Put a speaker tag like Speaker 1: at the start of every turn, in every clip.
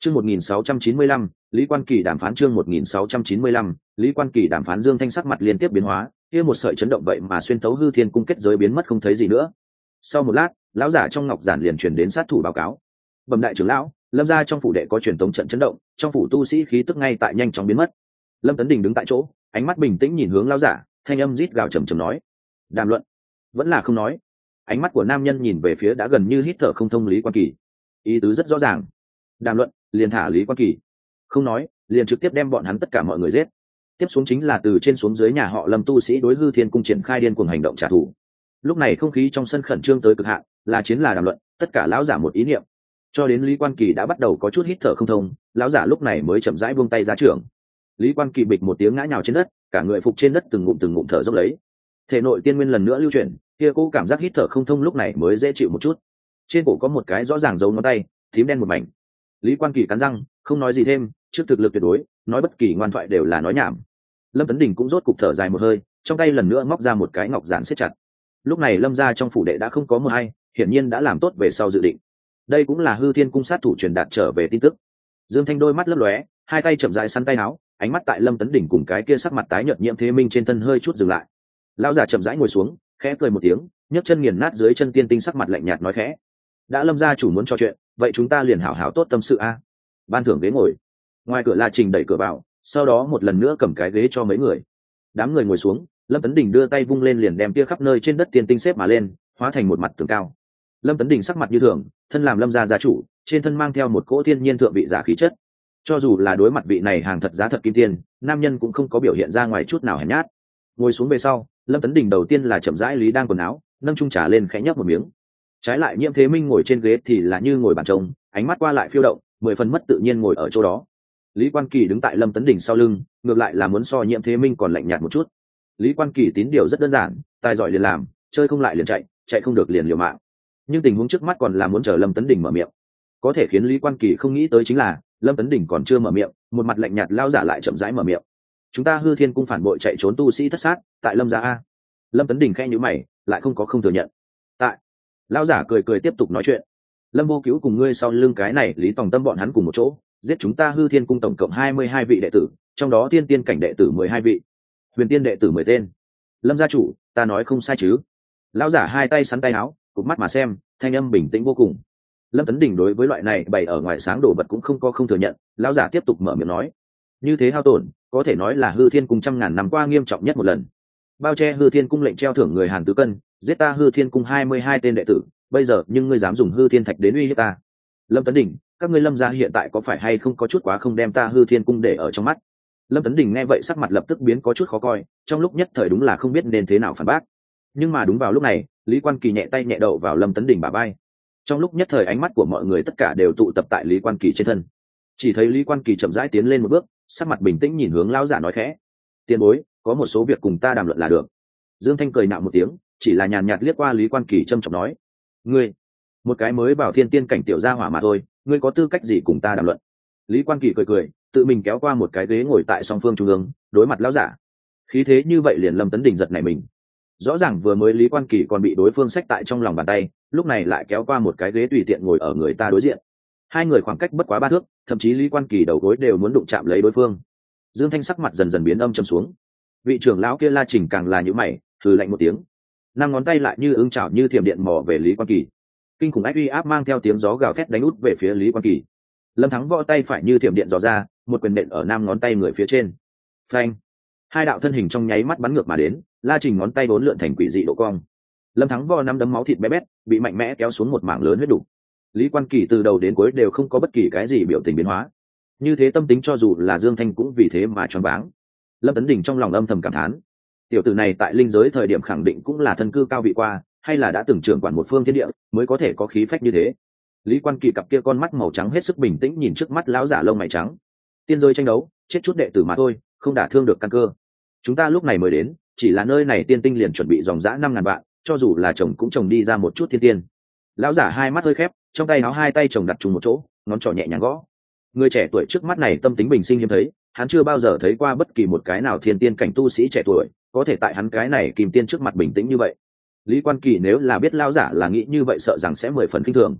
Speaker 1: Chương 1695, Lý Quan Kỳ đàm phán. Chương 1695, Lý Quan Kỳ đàm phán. Dương Thanh sắc mặt liên tiếp biến hóa, kia một sợi chấn động vậy mà xuyên thấu hư thiên cung kết giới biến mất không thấy gì nữa. Sau một lát, lão giả trong ngọc giản liền truyền đến sát thủ báo cáo. Bẩm đại trưởng lão, Lâm gia trong phủ đệ có truyền tống trận chấn động, trong phủ tu sĩ khí tức ngay tại nhanh chóng biến mất. Lâm Tấn Đình đứng tại chỗ, ánh mắt bình tĩnh nhìn hướng lão giả, thanh âm rít gào trầm trầm nói: "Đàm luận." Vẫn là không nói. Ánh mắt của nam nhân nhìn về phía đã gần như hít thở không thông Lý Quan Kỳ, ý tứ rất rõ ràng: đàm luận liền thả Lý Quan Kỳ, không nói liền trực tiếp đem bọn hắn tất cả mọi người giết. Tiếp xuống chính là từ trên xuống dưới nhà họ Lâm tu sĩ đối hư thiên cung triển khai điên cuồng hành động trả thù. Lúc này không khí trong sân khẩn trương tới cực hạn, là chiến là đàm luận, tất cả lão giả một ý niệm. Cho đến Lý Quan Kỳ đã bắt đầu có chút hít thở không thông, lão giả lúc này mới chậm rãi buông tay ra trưởng. Lý Quan Kỳ bịch một tiếng ngã nhào trên đất, cả người phục trên đất từng ngụm thở dốc lấy. Thể nội tiên nguyên lần nữa lưu chuyển, kia cô cảm giác hít thở không thông lúc này mới dễ chịu một chút. Trên cổ có một cái rõ ràng dấu ngón tay, tím đen một mảnh. Lý Quan Kỳ cắn răng, không nói gì thêm, trước thực lực tuyệt đối, nói bất kỳ ngoan thoại đều là nói nhảm. Lâm Tấn Đình cũng rốt cục thở dài một hơi, trong tay lần nữa móc ra một cái ngọc giản siết chặt. Lúc này Lâm gia trong phủ đệ đã không có mưa hay, hiển nhiên đã làm tốt về sau dự định. Đây cũng là hư thiên cung sát thủ truyền đạt trở về tin tức. Dương Thanh đôi mắt lấp lóe, hai tay chậm rãi sắn tay áo, ánh mắt tại Lâm Tấn Đình cùng cái kia sắc mặt tái nhợt Nhiễm Thế Minh trên thân hơi chút dừng lại. Lão giả chậm rãi ngồi xuống, khẽ cười một tiếng, nhấc chân nghiền nát dưới chân tiên tinh, sắc mặt lạnh nhạt nói khẽ: "Đã Lâm gia chủ muốn trò chuyện, vậy chúng ta liền hảo hảo tốt tâm sự a." Ban thưởng ghế ngồi. Ngoài cửa La Trình đẩy cửa vào, sau đó một lần nữa cầm cái ghế cho mấy người. Đám người ngồi xuống, Lâm Tấn Đình đưa tay vung lên liền đem tia khắp nơi trên đất tiên tinh xếp mà lên, hóa thành một mặt tường cao. Lâm Tấn Đình sắc mặt như thường, thân làm Lâm gia gia chủ, trên thân mang theo một cỗ thiên nhiên thượng vị giả khí chất. Cho dù là đối mặt vị này hàng thật giá thật kim tiên, nam nhân cũng không có biểu hiện ra ngoài chút nào hèn nhát. Ngồi xuống về sau, Lâm Tấn Đình đầu tiên là chậm rãi lý đang quần áo, nâng chung trà lên khẽ nhấp một miếng. Trái lại Nhiễm Thế Minh ngồi trên ghế thì là như ngồi bàn trông, ánh mắt qua lại phiêu động, 10 phần mất tự nhiên ngồi ở chỗ đó. Lý Quan Kỳ đứng tại Lâm Tấn Đình sau lưng, ngược lại là muốn so Nhiễm Thế Minh còn lạnh nhạt một chút. Lý Quan Kỳ tín điều rất đơn giản, tài giỏi liền làm, chơi không lại liền chạy, chạy không được liền liều mạng. Nhưng tình huống trước mắt còn là muốn chờ Lâm Tấn Đình mở miệng. Có thể khiến Lý Quan Kỳ không nghĩ tới chính là, Lâm Tấn Đình còn chưa mở miệng, một mặt lạnh nhạt lao giả lại chậm rãi mở miệng: "Chúng ta hư thiên cung phản bội chạy trốn tu sĩ thất sát, tại Lâm gia a." Lâm Tấn Đình khẽ nhíu mày, lại không có không thừa nhận. "Tại." Lao giả cười cười tiếp tục nói chuyện: "Lâm Vô Cứu cùng ngươi sau lưng cái này Lý Tòng Tâm bọn hắn cùng một chỗ, giết chúng ta hư thiên cung tổng cộng 22 vị đệ tử, trong đó tiên tiên cảnh đệ tử 12 vị, huyền tiên đệ tử 10 tên. Lâm gia chủ, ta nói không sai chứ?" Lão giả hai tay sắn tay áo, cụp mắt mà xem, thanh âm bình tĩnh vô cùng. Lâm Tấn Đình đối với loại này bày ở ngoài sáng đồ vật cũng không có không thừa nhận. Lão giả tiếp tục mở miệng nói: "Như thế hao tổn, có thể nói là hư thiên cung trăm ngàn năm qua nghiêm trọng nhất một lần. Bao che hư thiên cung lệnh treo thưởng người Hàn Tứ Cân, giết ta hư thiên cung 22 tên đệ tử, bây giờ nhưng ngươi dám dùng hư thiên thạch đến uy hiếp ta. Lâm Tấn Đình, các ngươi Lâm gia hiện tại có phải hay không có chút quá không đem ta hư thiên cung để ở trong mắt?" Lâm Tấn Đình nghe vậy sắc mặt lập tức biến có chút khó coi, trong lúc nhất thời đúng là không biết nên thế nào phản bác. Nhưng mà đúng vào lúc này, Lý Quan Kỳ nhẹ tay nhẹ đậu vào Lâm Tấn Đình bả vai. Trong lúc nhất thời ánh mắt của mọi người tất cả đều tụ tập tại Lý Quan Kỳ trên thân. Chỉ thấy Lý Quan Kỳ chậm rãi tiến lên một bước, sắc mặt bình tĩnh nhìn hướng lão giả nói khẽ: "Tiền bối, có một số việc cùng ta đàm luận là được." Dương Thanh cười nạo một tiếng, chỉ là nhàn nhạt liếc qua Lý Quan Kỳ trầm trọng nói: "Ngươi, một cái mới vào thiên tiên cảnh tiểu gia hỏa mà thôi, ngươi có tư cách gì cùng ta đàm luận?" Lý Quan Kỳ cười cười, tự mình kéo qua một cái ghế ngồi tại song phương trung ương, đối mặt lão giả. Khí thế như vậy liền Lâm Tấn Đình giật nảy mình. Rõ ràng vừa mới Lý Quan Kỳ còn bị đối phương xách tại trong lòng bàn tay, lúc này lại kéo qua một cái ghế tùy tiện ngồi ở người ta đối diện. Hai người khoảng cách bất quá 3 thước, thậm chí Lý Quan Kỳ đầu gối đều muốn đụng chạm lấy đối phương. Dương Thanh sắc mặt dần dần biến âm trầm xuống. Vị trưởng lão kia La Trình càng là nhíu mày, hừ lạnh một tiếng. 5 ngón tay lại như ưng chảo như thiểm điện mò về Lý Quan Kỳ. Kinh khủng ách uy áp mang theo tiếng gió gào thét đánh út về phía Lý Quan Kỳ. Lâm Thắng võ tay phải như thiểm điện dò ra, một quyền nện ở 5 ngón tay người phía trên. Phanh! Hai đạo thân hình trong nháy mắt bắn ngược mà đến, La Trình ngón tay vốn lượn thành quỷ dị độ cong. Lâm Thắng vò năm đấm máu thịt bé bét, bị mạnh mẽ kéo xuống một mảng lớn huyết đủ. Lý Quan Kỳ từ đầu đến cuối đều không có bất kỳ cái gì biểu tình biến hóa. Như thế tâm tính cho dù là Dương Thanh cũng vì thế mà choáng váng. Lâm Tấn Đình trong lòng âm thầm cảm thán, tiểu tử này tại linh giới thời điểm khẳng định cũng là thân cư cao vị qua, hay là đã từng trưởng quản một phương thiên địa, mới có thể có khí phách như thế. Lý Quan Kỳ cặp kia con mắt màu trắng hết sức bình tĩnh nhìn trước mắt lão giả lông mày trắng. Tiên giới tranh đấu, chết chút đệ tử mà thôi, không đả thương được căn cơ. Chúng ta lúc này mới đến, chỉ là nơi này tiên tinh liền chuẩn bị dòng dã 5.000 vạn, cho dù là chồng cũng chồng đi ra một chút thiên tiên. Lão giả hai mắt hơi khép, trong tay áo hai tay chồng đặt chung một chỗ, ngón trỏ nhẹ nhàng gõ. Người trẻ tuổi trước mắt này tâm tính bình sinh hiếm thấy, hắn chưa bao giờ thấy qua bất kỳ một cái nào thiên tiên cảnh tu sĩ trẻ tuổi có thể tại hắn cái này kìm tiên trước mặt bình tĩnh như vậy. Lý Quan Kỳ nếu là biết lão giả là nghĩ như vậy sợ rằng sẽ 10 phần khinh thường.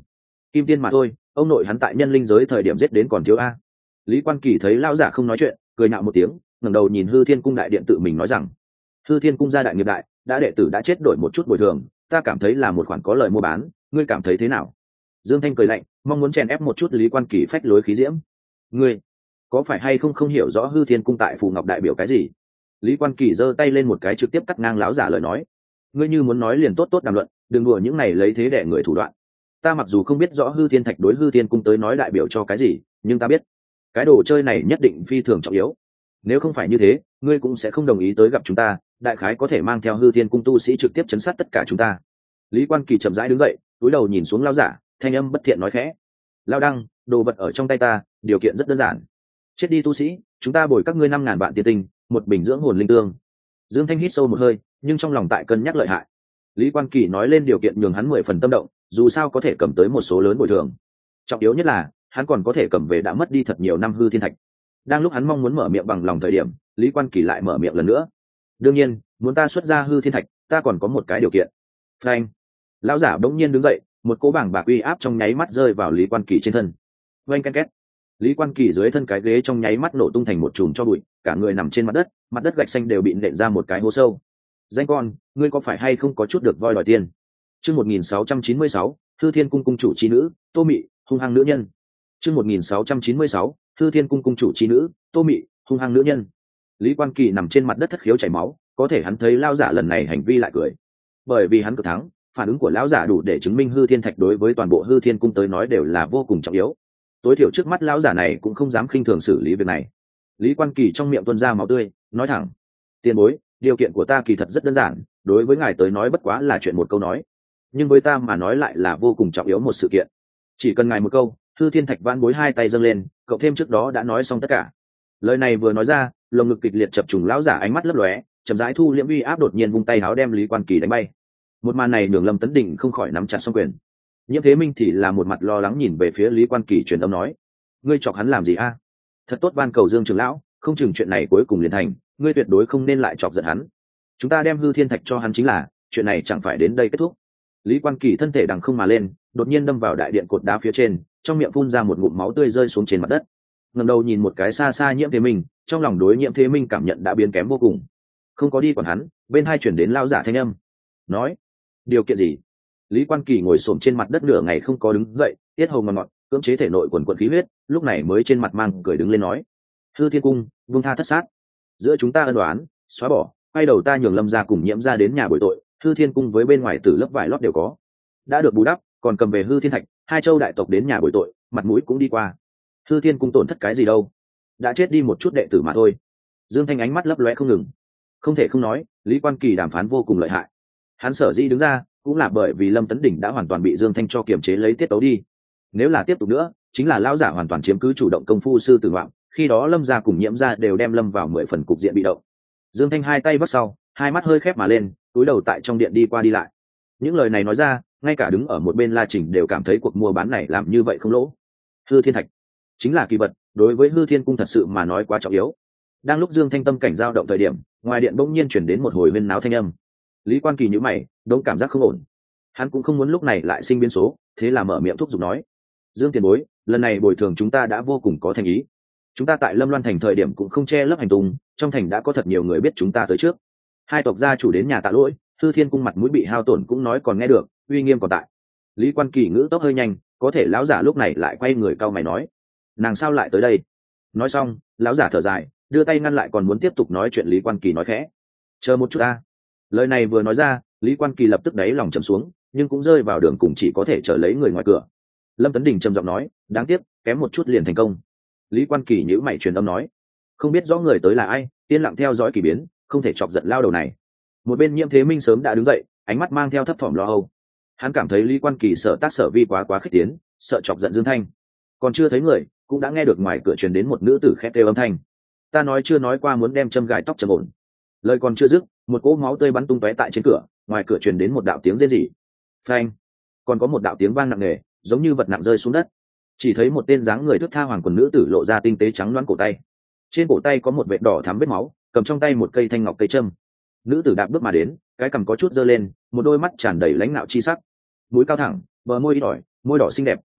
Speaker 1: Kim tiên mà thôi, ông nội hắn tại nhân linh giới thời điểm giết đến còn thiếu a. Lý Quan Kỳ thấy lão giả không nói chuyện, cười nhạo một tiếng, ngẩng đầu nhìn Hư Thiên cung đại điện tự mình nói rằng: Hư Thiên cung gia đại nghiệp đại, đã đệ tử đã chết đổi một chút bồi thường, ta cảm thấy là một khoản có lời mua bán, ngươi cảm thấy thế nào? Dương Thanh cười lạnh, mong muốn chèn ép một chút Lý Quan Kỳ phách lối khí diễm. Ngươi có phải hay không hiểu rõ Hư Thiên cung tại Phù Ngọc đại biểu cái gì? Lý Quan Kỳ giơ tay lên một cái trực tiếp cắt ngang lão giả lời nói. Ngươi như muốn nói liền tốt tốt đàm luận, đừng đùa những này lấy thế đẻ người thủ đoạn. Ta mặc dù không biết rõ Hư Thiên thạch đối Hư Thiên cung tới nói đại biểu cho cái gì, nhưng ta biết cái đồ chơi này nhất định phi thường trọng yếu. Nếu không phải như thế, ngươi cũng sẽ không đồng ý tới gặp chúng ta, đại khái có thể mang theo Hư Thiên cung tu sĩ trực tiếp chấn sát tất cả chúng ta. Lý Quan Kỳ chậm rãi đứng dậy, cúi đầu nhìn xuống lão giả, thanh âm bất thiện nói khẽ: Lão Đăng, đồ vật ở trong tay ta, điều kiện rất đơn giản. Chết đi tu sĩ, chúng ta bồi các ngươi 5.000 vạn tiền tinh, một bình dưỡng hồn linh tương. Dương Thanh hít sâu một hơi, nhưng trong lòng tại cân nhắc lợi hại. Lý Quan Kỳ nói lên điều kiện nhường hắn 10 phần tâm động, dù sao có thể cầm tới một số lớn bồi thường. Trọng yếu nhất là, hắn còn có thể cầm về đã mất đi thật nhiều năm Hư Thiên thạch. Đang lúc hắn mong muốn mở miệng bằng lòng thời điểm, Lý Quan Kỳ lại mở miệng lần nữa. Đương nhiên, muốn ta xuất ra Hư Thiên thạch, ta còn có một cái điều kiện. Phanh! Lão giả bỗng nhiên đứng dậy, một cỗ bảng bạc uy áp trong nháy mắt rơi vào Lý Quan Kỳ trên thân. Oanh ken két. Lý Quan Kỳ dưới thân cái ghế trong nháy mắt nổ tung thành một chùm cho bụi, cả người nằm trên mặt đất gạch xanh đều bị nện ra một cái hố sâu. Danh con, ngươi có phải hay không có chút được voi đòi tiền? Chương 1696, Hư Thiên cung cung chủ chi nữ, Tô Mị, hung hăng nữ nhân. Chương 1696, Hư Thiên cung cung chủ chi nữ, Tô Mị, hung hăng nữ nhân. Lý Quan Kỳ nằm trên mặt đất thất khiếu chảy máu, có thể hắn thấy lão giả lần này hành vi lại cười. Bởi vì hắn cực thắng, phản ứng của lão giả đủ để chứng minh Hư Thiên thạch đối với toàn bộ Hư Thiên cung tới nói đều là vô cùng trọng yếu. Tối thiểu trước mắt lão giả này cũng không dám khinh thường xử lý việc này. Lý Quan Kỳ trong miệng tuôn ra máu tươi, nói thẳng: "Tiền bối, điều kiện của ta kỳ thật rất đơn giản, đối với ngài tới nói bất quá là chuyện một câu nói, nhưng với ta mà nói lại là vô cùng trọng yếu một sự kiện. Chỉ cần ngài một câu, Hư Thiên thạch vãn bối hai tay dâng lên, cậu thêm trước đó đã nói xong tất cả." Lời này vừa nói ra, lồng ngực kịch liệt chập trùng lão giả ánh mắt lấp lóe, chậm rãi thu liễm uy áp, đột nhiên vung tay áo đem Lý Quan Kỳ đánh bay. Một màn này nhường Lâm Tấn Đình không khỏi nắm chặt song quyền. Nhiễm Thế Minh thì là một mặt lo lắng nhìn về phía Lý Quan Kỳ, truyền âm nói: "Ngươi chọc hắn làm gì a? Thật tốt van cầu Dương trưởng lão, không chừng chuyện này cuối cùng liền thành, ngươi tuyệt đối không nên lại chọc giận hắn. Chúng ta đem Hư Thiên thạch cho hắn chính là, chuyện này chẳng phải đến đây kết thúc." Lý Quan Kỳ thân thể đằng không mà lên, đột nhiên đâm vào đại điện cột đá phía trên, trong miệng phun ra một ngụm máu tươi rơi xuống trên mặt đất. Ngẩng đầu nhìn một cái xa xa Nhiễm Thế Minh, trong lòng đối Nhiễm Thế Minh cảm nhận đã biến kém vô cùng. Không có đi quản hắn, bên hai chuyển đến lão giả thanh âm, nói: "Điều kiện gì?" Lý Quan Kỳ ngồi xổm trên mặt đất nửa ngày không có đứng dậy, tiết hầu ngọt ngọt, cưỡng chế thể nội quần quần khí huyết, lúc này mới trên mặt mang cười đứng lên nói: "Hư Thiên cung, buông tha thất sát. Giữa chúng ta ân oán, xóa bỏ, quay đầu ta nhường Lâm gia cùng Nhiễm gia đến nhà bồi tội, Hư Thiên cung với bên ngoài tử lớp vải lót đều có. Đã được bù đắp, còn cầm về Hư Thiên thạch, hai châu đại tộc đến nhà bồi tội, mặt mũi cũng đi qua. Hư Thiên cung tổn thất cái gì đâu, đã chết đi một chút đệ tử mà thôi." Dương Thanh ánh mắt lấp lóe không ngừng. Không thể không nói, Lý Quan Kỳ đàm phán vô cùng lợi hại. Hắn sở dĩ đứng ra, cũng là bởi vì Lâm Tấn Đỉnh đã hoàn toàn bị Dương Thanh cho kiềm chế lấy tiết tấu đi. Nếu là tiếp tục nữa, chính là lão giả hoàn toàn chiếm cứ chủ động công phu sư tử ngoạm, khi đó Lâm gia cùng Nhiễm gia đều đem lâm vào 10 phần cục diện bị động. Dương Thanh hai tay vắt sau, hai mắt hơi khép mà lên, túi đầu tại trong điện đi qua đi lại. Những lời này nói ra, ngay cả đứng ở một bên La Trình đều cảm thấy cuộc mua bán này làm như vậy không lỗ. Hư Thiên thạch chính là kỳ vật, đối với Hư Thiên cung thật sự mà nói quá trọng yếu. Đang lúc Dương Thanh tâm cảnh dao động thời điểm, ngoài điện bỗng nhiên chuyển đến một hồi huyên náo thanh âm. Lý Quan Kỳ nhíu mày, đống cảm giác không ổn. Hắn cũng không muốn lúc này lại sinh biến số, thế là mở miệng thúc giục nói: "Dương tiền bối, lần này bồi thường chúng ta đã vô cùng có thành ý. Chúng ta tại Lâm Loan thành thời điểm cũng không che lấp hành tung, trong thành đã có thật nhiều người biết chúng ta tới trước. Hai tộc gia chủ đến nhà tạ lỗi, Hư Thiên cung mặt mũi bị hao tổn cũng nói còn nghe được, uy nghiêm còn tại." Lý Quan Kỳ ngữ tốc hơi nhanh, có thể lão giả lúc này lại quay người cau mày nói: "Nàng sao lại tới đây?" Nói xong, lão giả thở dài, đưa tay ngăn lại còn muốn tiếp tục nói chuyện Lý Quan Kỳ, nói khẽ: "Chờ một chút ta." Lời này vừa nói ra, Lý Quan Kỳ lập tức đáy lòng trầm xuống, nhưng cũng rơi vào đường cùng, chỉ có thể chờ lấy người ngoài cửa. Lâm Tấn Đình trầm giọng nói: "Đáng tiếc, kém một chút liền thành công." Lý Quan Kỳ nhíu mày truyền âm nói: "Không biết rõ người tới là ai, yên lặng theo dõi kỳ biến, không thể chọc giận lao đầu này." Một bên Nhiễm Thế Minh sớm đã đứng dậy, ánh mắt mang theo thấp thỏm lo âu. Hắn cảm thấy Lý Quan Kỳ sợ tác sở vi quá khích tiến, sợ chọc giận Dương Thanh. Còn chưa thấy người, cũng đã nghe được ngoài cửa truyền đến một nữ tử khét kêu âm thanh: "Ta nói chưa nói qua muốn đem châm gài tóc trầm ổn." Lời còn chưa dứt, một cỗ máu tươi bắn tung tóe tại trên cửa, ngoài cửa truyền đến một đạo tiếng rên rỉ. Phanh! Còn có một đạo tiếng vang nặng nề, giống như vật nặng rơi xuống đất. Chỉ thấy một tên dáng người thướt tha hoàng quần nữ tử lộ ra tinh tế trắng loáng cổ tay. Trên cổ tay có một vệt đỏ thắm vết máu, cầm trong tay một cây thanh ngọc cây châm. Nữ tử đạp bước mà đến, cái cằm có chút giơ lên, một đôi mắt tràn đầy lãnh nạo chi sắc. Mũi cao thẳng, bờ môi ít ỏi, môi đỏ xinh đẹp,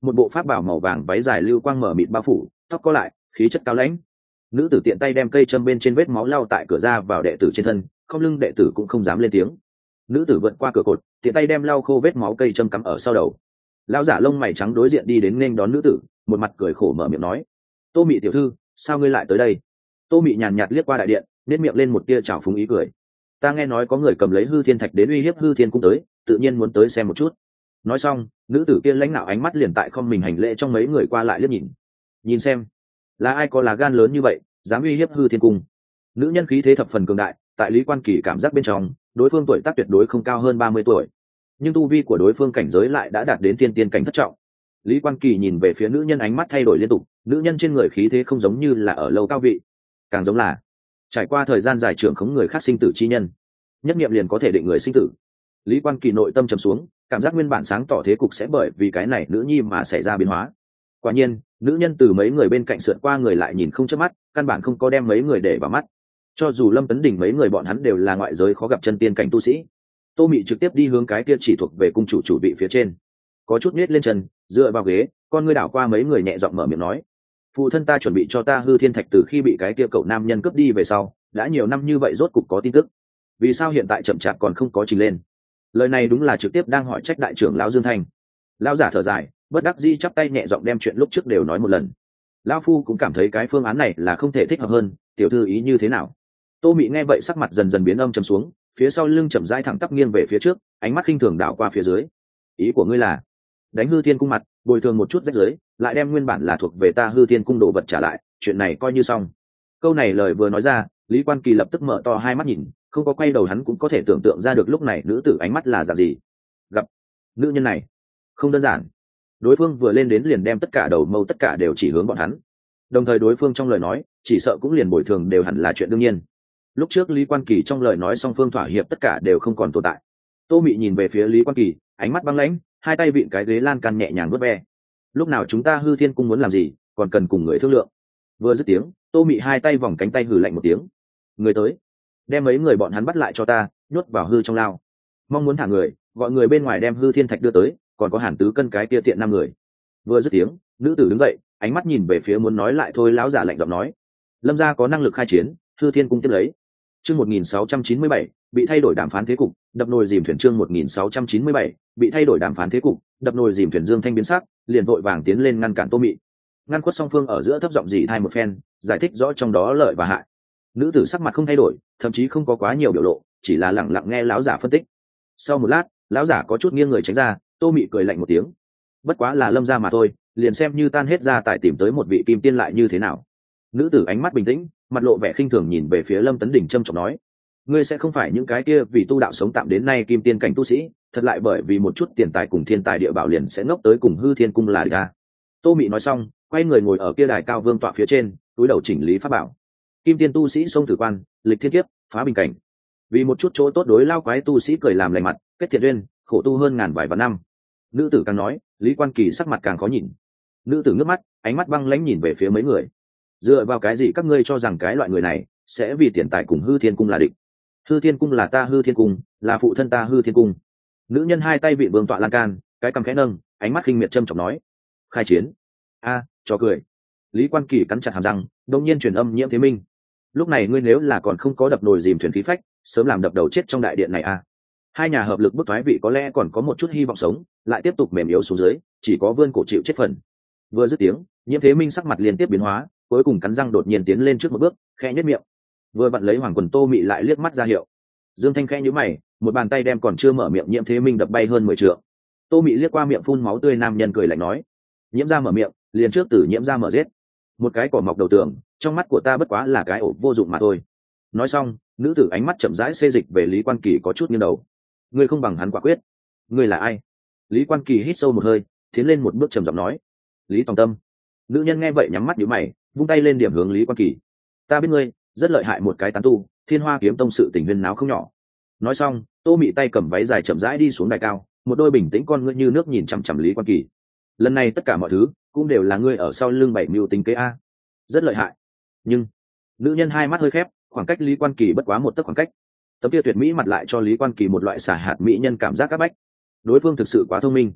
Speaker 1: một bộ pháp bảo màu vàng váy dài lưu quang mở mịt bao phủ, tóc có lại, khí chất cao lãnh. Nữ tử tiện tay đem cây châm bên trên vết máu lau tại cửa ra vào đệ tử trên thân, không lưng đệ tử cũng không dám lên tiếng. Nữ tử vượt qua cửa cột, tiện tay đem lau khô vết máu cây châm cắm ở sau đầu. Lão giả lông mày trắng đối diện đi đến nên đón nữ tử, một mặt cười khổ mở miệng nói: "Tô Mị tiểu thư, sao ngươi lại tới đây?" Tô Mị nhàn nhạt liếc qua đại điện, nét miệng lên một tia trào phúng ý cười: "Ta nghe nói có người cầm lấy hư thiên thạch đến uy hiếp hư thiên cung tới, tự nhiên muốn tới xem một chút." Nói xong, nữ tử kia lãnh nạo ánh mắt liền tại không mình hành lễ trong mấy người qua lại liếc nhìn. Nhìn xem, là ai có lá gan lớn như vậy, dám uy hiếp hư thiên cung. Nữ nhân khí thế thập phần cường đại, tại Lý Quan Kỳ cảm giác bên trong, đối phương tuổi tác tuyệt đối không cao hơn 30 tuổi, nhưng tu vi của đối phương cảnh giới lại đã đạt đến tiên tiên cảnh thất trọng. Lý Quan Kỳ nhìn về phía nữ nhân, ánh mắt thay đổi liên tục, nữ nhân trên người khí thế không giống như là ở lâu cao vị, càng giống là trải qua thời gian dài trưởng khống người khác sinh tử chi nhân, nhất niệm liền có thể định người sinh tử. Lý Quan Kỳ nội tâm trầm xuống, cảm giác nguyên bản sáng tỏ thế cục sẽ bởi vì cái này nữ nhi mà xảy ra biến hóa. Quả nhiên, nữ nhân từ mấy người bên cạnh sượt qua người lại nhìn không chớp mắt, căn bản không có đem mấy người để vào mắt. Cho dù Lâm Tấn Đình mấy người bọn hắn đều là ngoại giới khó gặp chân tiên cảnh tu sĩ, Tô Mị trực tiếp đi hướng cái kia chỉ thuộc về cung chủ vị phía trên, có chút nhếch lên chân, dựa vào ghế, con ngươi đảo qua mấy người nhẹ giọng mở miệng nói: "Phụ thân ta chuẩn bị cho ta hư thiên thạch từ khi bị cái kia cậu nam nhân cướp đi về sau, đã nhiều năm như vậy rốt cục có tin tức. Vì sao hiện tại chậm chạp còn không có trình lên?" Lời này đúng là trực tiếp đang hỏi trách đại trưởng lão Dương Thanh. Lão giả thở dài, bất đắc dĩ chắp tay nhẹ giọng đem chuyện lúc trước đều nói một lần. Lão phu cũng cảm thấy cái phương án này là không thể thích hợp hơn, tiểu thư ý như thế nào? Tô Mị nghe vậy sắc mặt dần dần biến âm trầm xuống, phía sau lưng chậm rãi thẳng tắp nghiêng về phía trước, ánh mắt khinh thường đảo qua phía dưới. Ý của ngươi là đánh hư thiên cung mặt, bồi thường một chút rách rưới, lại đem nguyên bản là thuộc về ta hư thiên cung đồ vật trả lại, chuyện này coi như xong. Câu này lời vừa nói ra, Lý Quan Kỳ lập tức mở to hai mắt nhìn, không có quay đầu hắn cũng có thể tưởng tượng ra được lúc này nữ tử ánh mắt là dạng gì. Gặp nữ nhân này không đơn giản, đối phương vừa lên đến liền đem tất cả đầu mâu tất cả đều chỉ hướng bọn hắn, đồng thời đối phương trong lời nói chỉ sợ cũng liền bồi thường đều hẳn là chuyện đương nhiên. Lúc trước Lý Quan Kỳ trong lời nói song phương thỏa hiệp tất cả đều không còn tồn tại. Tô Mị nhìn về phía Lý Quan Kỳ, ánh mắt băng lãnh, hai tay vịn cái ghế lan can nhẹ nhàng vuốt ve. Lúc nào chúng ta hư thiên cung muốn làm gì, còn cần cùng người thương lượng. Vừa dứt tiếng, Tô Mị hai tay vòng cánh tay hừ lạnh một tiếng: "Người tới, đem mấy người bọn hắn bắt lại cho ta, nhốt vào hư trong lao. Mong muốn thả người, gọi người bên ngoài đem hư thiên thạch đưa tới, còn có Hàn Tứ Cân cái kia tiện 5 người." Vừa dứt tiếng, nữ tử đứng dậy, ánh mắt nhìn về phía muốn nói lại thôi lão giả lạnh giọng nói: "Lâm gia có năng lực khai chiến, hư thiên cung tiếp lấy." Chương 1697, bị thay đổi đàm phán thế cục, đập nồi dìm thuyền. Chương 1697, bị thay đổi đàm phán thế cục, đập nồi dìm thuyền. Dương Thanh biến sắc, liền vội vàng tiến lên ngăn cản Tô Mị. Ngăn khuất song phương ở giữa thấp giọng dị thai một phen, giải thích rõ trong đó lợi và hại. Nữ tử sắc mặt không thay đổi, thậm chí không có quá nhiều biểu lộ, chỉ là lặng lặng nghe lão giả phân tích. Sau một lát, lão giả có chút nghiêng người tránh ra, Tô Mị cười lạnh một tiếng: "Bất quá là Lâm gia mà thôi, liền xem như tan hết gia tài tìm tới một vị kim tiên lại như thế nào?" Nữ tử ánh mắt bình tĩnh, mặt lộ vẻ khinh thường nhìn về phía Lâm Tấn Đình trầm trọng nói: "Ngươi sẽ không phải những cái kia vì tu đạo sống tạm đến nay kim tiên cảnh tu sĩ, thật lại bởi vì một chút tiền tài cùng thiên tài địa bảo liền sẽ ngốc tới cùng hư thiên cung là địch à?" Tô Mị nói xong, quay người ngồi ở kia đài cao vương tọa phía trên, túi đầu chỉnh lý pháp bảo. Kim tiên tu sĩ sông thử quan, lịch thiên kiếp, phá bình cảnh, vì một chút chỗ tốt đối lao quái tu sĩ cười làm lành mặt, kết thiện duyên, khổ tu hơn ngàn vài vạn năm. Nữ tử càng nói, Lý Quan Kỳ sắc mặt càng khó nhìn. Nữ tử ngước mắt, ánh mắt băng lãnh nhìn về phía mấy người: "Dựa vào cái gì các ngươi cho rằng cái loại người này sẽ vì tiền tài cùng hư thiên cung là địch? Hư thiên cung là ta hư thiên cung, là phụ thân ta hư thiên cung." Nữ nhân hai tay vị vương tọa lan can, cái cằm khẽ nâng, ánh mắt khinh miệt trâm trọng nói: "Khai chiến? A, cho cười." Lý Quan Kỳ cắn chặt hàm răng, đột nhiên truyền âm Nhiễm Thế Minh: "Lúc này ngươi nếu là còn không có đập nồi dìm thuyền khí phách, sớm làm đập đầu chết trong đại điện này a." Hai nhà hợp lực bức thoái vị có lẽ còn có một chút hy vọng sống, lại tiếp tục mềm yếu xuống dưới, chỉ có vươn cổ chịu chết phần. Vừa dứt tiếng, Nhiễm Thế Minh sắc mặt liên tiếp biến hóa, cuối cùng cắn răng đột nhiên tiến lên trước một bước, khẽ nhếch miệng. Vừa vặn lấy hoàng quần Tô Mị lại liếc mắt ra hiệu. Dương Thanh khẽ nhíu mày, một bàn tay đem còn chưa mở miệng Nhiễm Thế Minh đập bay hơn 10 trượng. Tô Mị liếc qua miệng phun máu tươi nam nhân cười lạnh nói: "Nhiễm gia mở miệng, liền trước tử Nhiễm gia mở giết. Một cái cỏ mọc đầu tường, trong mắt của ta bất quá là cái ổ vô dụng mà thôi." Nói xong, nữ tử ánh mắt chậm rãi xê dịch về Lý Quan Kỳ có chút nghiêng đầu: "Ngươi không bằng hắn quả quyết. Ngươi là ai?" Lý Quan Kỳ hít sâu một hơi, tiến lên một bước trầm giọng nói: "Lý Tòng Tâm." Nữ nhân nghe vậy nhắm mắt nhíu mày, vung tay lên điểm hướng Lý Quan Kỳ: "Ta biết ngươi rất lợi hại, một cái tán tu, Thiên Hoa kiếm tông sự tình huyên náo không nhỏ." Nói xong, Tô Mị tay cầm váy dài chậm rãi đi xuống đài cao, một đôi bình tĩnh con ngươi như nước nhìn chằm chằm Lý Quan Kỳ: "Lần này tất cả mọi thứ cũng đều là ngươi ở sau lưng bảy mưu tính kế a. Rất lợi hại." Nhưng nữ nhân hai mắt hơi khép, khoảng cách Lý Quan Kỳ bất quá một tấc khoảng cách. Tấm kia tuyệt mỹ mặt lại cho Lý Quan Kỳ một loại xả hạt mỹ nhân cảm giác áp bách. Đối phương thực sự quá thông minh.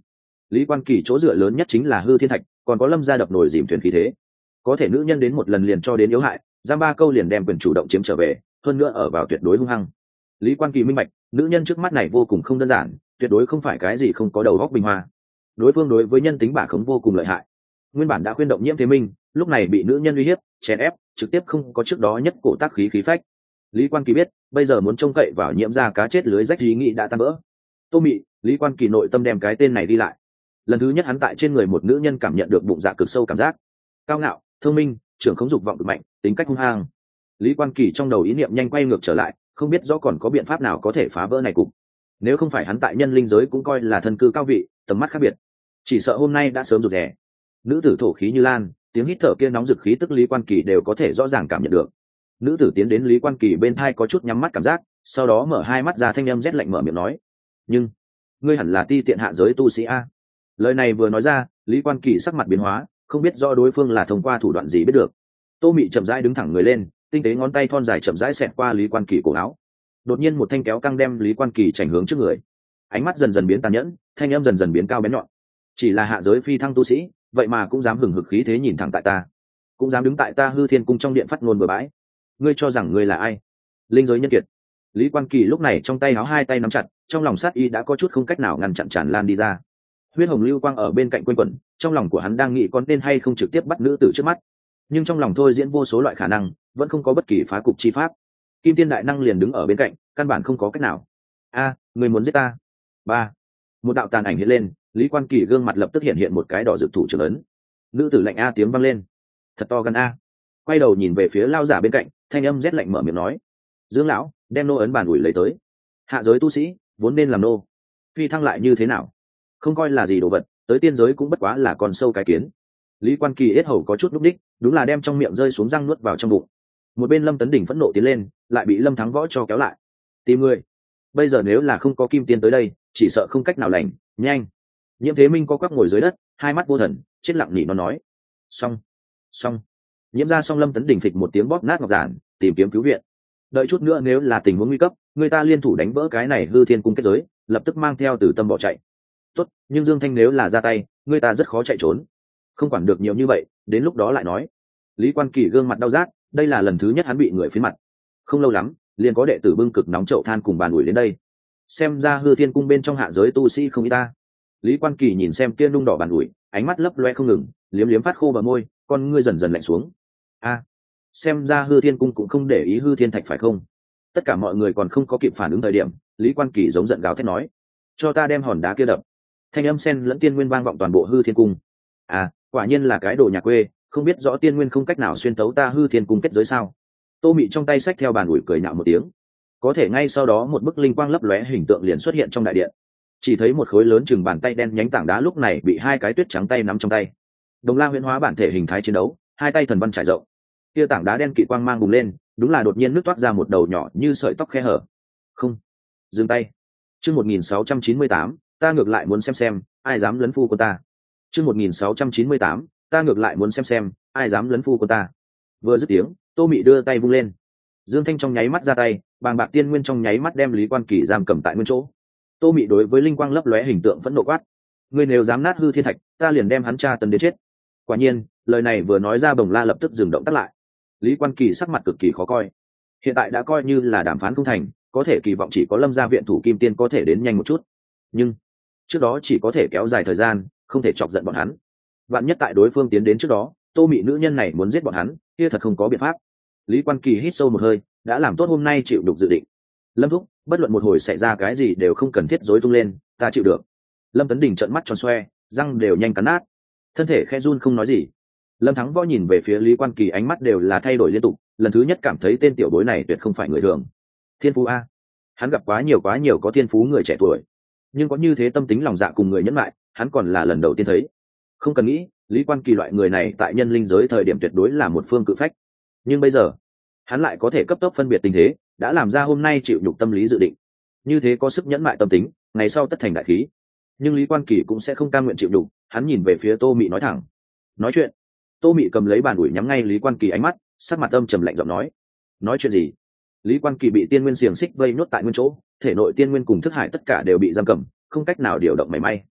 Speaker 1: Lý Quan Kỳ chỗ dựa lớn nhất chính là hư thiên thạch, còn có lâm gia đập nồi dìm thuyền khí thế. Có thể nữ nhân đến một lần liền cho đến yếu hại, giam 3 câu liền đem quyền chủ động chiếm trở về, hơn nữa ở vào tuyệt đối hung hăng. Lý Quan Kỳ minh bạch, nữ nhân trước mắt này vô cùng không đơn giản, tuyệt đối không phải cái gì không có đầu óc bình hoa. Đối phương đối với nhân tính bả khống vô cùng lợi hại. Nguyên bản đã khuyên động Nhiễm Thế Minh, lúc này bị nữ nhân uy hiếp, chèn ép, trực tiếp không có trước đó nhất cổ tác khí khí phách. Lý Quan Kỳ biết, bây giờ muốn trông cậy vào Nhiễm gia cá chết lưới rách ý nghĩ đã tan vỡ. Tô Mị, Lý Quan Kỳ nội tâm đem cái tên này đi lại. Lần thứ nhất hắn tại trên người một nữ nhân cảm nhận được bụng dạ cực sâu cảm giác. Cao ngạo, thông minh, trưởng không dục vọng cực mạnh, tính cách hung hăng. Lý Quan Kỳ trong đầu ý niệm nhanh quay ngược trở lại, không biết rõ còn có biện pháp nào có thể phá vỡ này cục. Nếu không phải hắn tại nhân linh giới cũng coi là thân cư cao vị, tầm mắt khác biệt, chỉ sợ hôm nay đã sớm rụt rè. Nữ tử thổ khí như lan, tiếng hít thở kia nóng rực khí tức Lý Quan Kỳ đều có thể rõ ràng cảm nhận được. Nữ tử tiến đến Lý Quan Kỳ bên thai có chút nhắm mắt cảm giác, sau đó mở hai mắt ra, thanh âm rét lạnh mở miệng nói: "Nhưng ngươi hẳn là ti tiện hạ giới tu sĩ a." Lời này vừa nói ra, Lý Quan Kỳ sắc mặt biến hóa, không biết do đối phương là thông qua thủ đoạn gì biết được. Tô Mị chậm rãi đứng thẳng người lên, tinh tế ngón tay thon dài chậm rãi xẹt qua Lý Quan Kỳ cổ áo. Đột nhiên một thanh kéo căng đem Lý Quan Kỳ chảnh hướng trước người. Ánh mắt dần dần biến tàn nhẫn, thanh âm dần dần biến cao bén nhọn. Chỉ là hạ giới phi thăng tu sĩ, vậy mà cũng dám hừng hực khí thế nhìn thẳng tại ta, cũng dám đứng tại ta Hư Thiên cung trong điện phát ngôn bừa bãi. Ngươi cho rằng ngươi là ai? Linh giới nhân kiệt. Lý Quan Kỳ lúc này trong tay áo hai tay nắm chặt, trong lòng sát ý đã có chút không cách nào ngăn chặn tràn lan đi ra. Huyết hồng lưu quang ở bên cạnh quanh quẩn, trong lòng của hắn đang nghĩ có nên hay không trực tiếp bắt nữ tử trước mắt, nhưng trong lòng thôi diễn vô số loại khả năng, vẫn không có bất kỳ phá cục chi pháp. Kim Tiên đại năng liền đứng ở bên cạnh, căn bản không có cách nào. Người muốn giết ta? Ba. Một đạo tàn ảnh hiện lên, Lý Quan Kỳ gương mặt lập tức hiện một cái đỏ rực thủ trưởng ấn. Nữ tử lạnh a tiếng vang lên. Thật to gan a. Quay đầu nhìn về phía lao giả bên cạnh, thanh âm rét lạnh mở miệng nói: "Dương lão, đem nô ấn bàn ủi lấy tới." Hạ giới tu sĩ vốn nên làm nô, phi thăng lại như thế nào? Không coi là gì đồ vật, tới tiên giới cũng bất quá là con sâu cái kiến. Lý Quan Kỳ yết hầu có chút lúc đích, đúng là đem trong miệng rơi xuống răng nuốt vào trong bụng. Một bên Lâm Tấn Đỉnh phẫn nộ tiến lên, lại bị Lâm Thắng Võ cho kéo lại. "Tìm người. Bây giờ nếu là không có Kim Tiên tới đây, chỉ sợ không cách nào lành, nhanh." Nhiễm Thế Minh co quắp ngồi dưới đất, hai mắt vô thần, chết lặng nỉ nó nói: "Xong, xong." Nhiễm ra xong, Lâm Tấn Đỉnh phịch một tiếng bóp nát ngọc giản, tìm kiếm cứu viện. Đợi chút nữa nếu là tình huống nguy cấp, người ta liên thủ đánh vỡ cái này Hư Thiên cung kết giới, lập tức mang theo Tử Tâm bỏ chạy. Tốt, nhưng Dương Thanh nếu là ra tay, người ta rất khó chạy trốn. Không quản được nhiều như vậy, đến lúc đó lại nói. Lý Quan Kỳ gương mặt đau rát, đây là lần thứ nhất hắn bị người phiến mặt. Không lâu lắm, liền có đệ tử bưng cực nóng chậu than cùng bàn ủi đến đây. Xem ra Hư Thiên cung bên trong hạ giới tu sĩ không ít ta. Lý Quan Kỳ nhìn xem kia nung đỏ bàn ủi, ánh mắt lấp loe không ngừng, liếm liếm phát khô bờ môi, con ngươi dần dần lạnh xuống. Xem ra Hư Thiên cung cũng không để ý Hư Thiên thạch phải không? Tất cả mọi người còn không có kịp phản ứng thời điểm, Lý Quan Kỳ giống giận gào thét nói: "Cho ta đem hòn đá kia đập." Thanh âm sen lẫn tiên nguyên vang vọng toàn bộ Hư Thiên cung. Quả nhiên là cái đồ nhà quê, không biết rõ tiên nguyên không cách nào xuyên tấu ta Hư Thiên cung kết giới sao? Tô Mị trong tay xách theo bàn ủi cười nhạo một tiếng. Có thể ngay sau đó một bức linh quang lấp lóe hình tượng liền xuất hiện trong đại điện. Chỉ thấy một khối lớn chừng bàn tay đen nhánh tảng đá lúc này bị hai cái tuyết trắng tay nắm trong tay. Đồng La huyễn hóa bản thể hình thái chiến đấu, hai tay thần văn trải rộng. Kia tảng đá đen kỵ quang mang bùng lên, đúng là đột nhiên nước toát ra một đầu nhỏ như sợi tóc khe hở. Không, dừng tay. Chương 1698, ta ngược lại muốn xem ai dám lấn phu của ta. Chương 1698, ta ngược lại muốn xem ai dám lấn phu của ta. Vừa dứt tiếng, Tô Mị đưa tay vung lên. Dương Thanh trong nháy mắt ra tay, bàng bạc tiên nguyên trong nháy mắt đem Lý Quan Kỳ giam cầm tại nguyên chỗ. Tô Mị đối với linh quang lấp lóe hình tượng phẫn nộ quát: "Ngươi nếu dám nát Hư Thiên thạch, ta liền đem hắn tra tấn đến chết." Quả nhiên, lời này vừa nói ra, Bồng La lập tức dừng động tắt lại. Lý Quan Kỳ sắc mặt cực kỳ khó coi. Hiện tại đã coi như là đàm phán không thành, có thể kỳ vọng chỉ có Lâm gia viện thủ Kim Tiên có thể đến nhanh một chút. Nhưng trước đó chỉ có thể kéo dài thời gian, không thể chọc giận bọn hắn. Vạn nhất tại đối phương tiến đến trước đó, Tô Mị nữ nhân này muốn giết bọn hắn, kia thật không có biện pháp. Lý Quan Kỳ hít sâu một hơi, đã làm tốt hôm nay chịu đục dự định. Lâm thúc, bất luận một hồi xảy ra cái gì đều không cần thiết rối tung lên, ta chịu được. Lâm Tấn Đình trợn mắt tròn xoe, răng đều nhanh cắn nát, thân thể khẽ run không nói gì. Lâm Thắng Võ nhìn về phía Lý Quan Kỳ, ánh mắt đều là thay đổi liên tục, lần thứ nhất cảm thấy tên tiểu bối này tuyệt không phải người thường. Thiên phú a, hắn gặp quá nhiều có thiên phú người trẻ tuổi, nhưng có như thế tâm tính lòng dạ cùng người nhẫn lại, hắn còn là lần đầu tiên thấy. Không cần nghĩ, Lý Quan Kỳ loại người này tại nhân linh giới thời điểm tuyệt đối là một phương cự phách, nhưng bây giờ hắn lại có thể cấp tốc phân biệt tình thế, đã làm ra hôm nay chịu nhục tâm lý dự định. Như thế có sức nhẫn mại tâm tính, ngày sau tất thành đại khí. Nhưng Lý Quan Kỳ cũng sẽ không cam nguyện chịu nhục, hắn nhìn về phía Tô Mị nói thẳng. Nói chuyện. Tô Mị cầm lấy bàn ủi nhắm ngay Lý Quan Kỳ ánh mắt, sắc mặt âm trầm lạnh giọng nói: "Nói chuyện gì?" Lý Quan Kỳ bị tiên nguyên xiềng xích vây nhốt tại nguyên chỗ, thể nội tiên nguyên cùng thức hải tất cả đều bị giam cầm, không cách nào điều động mảy may.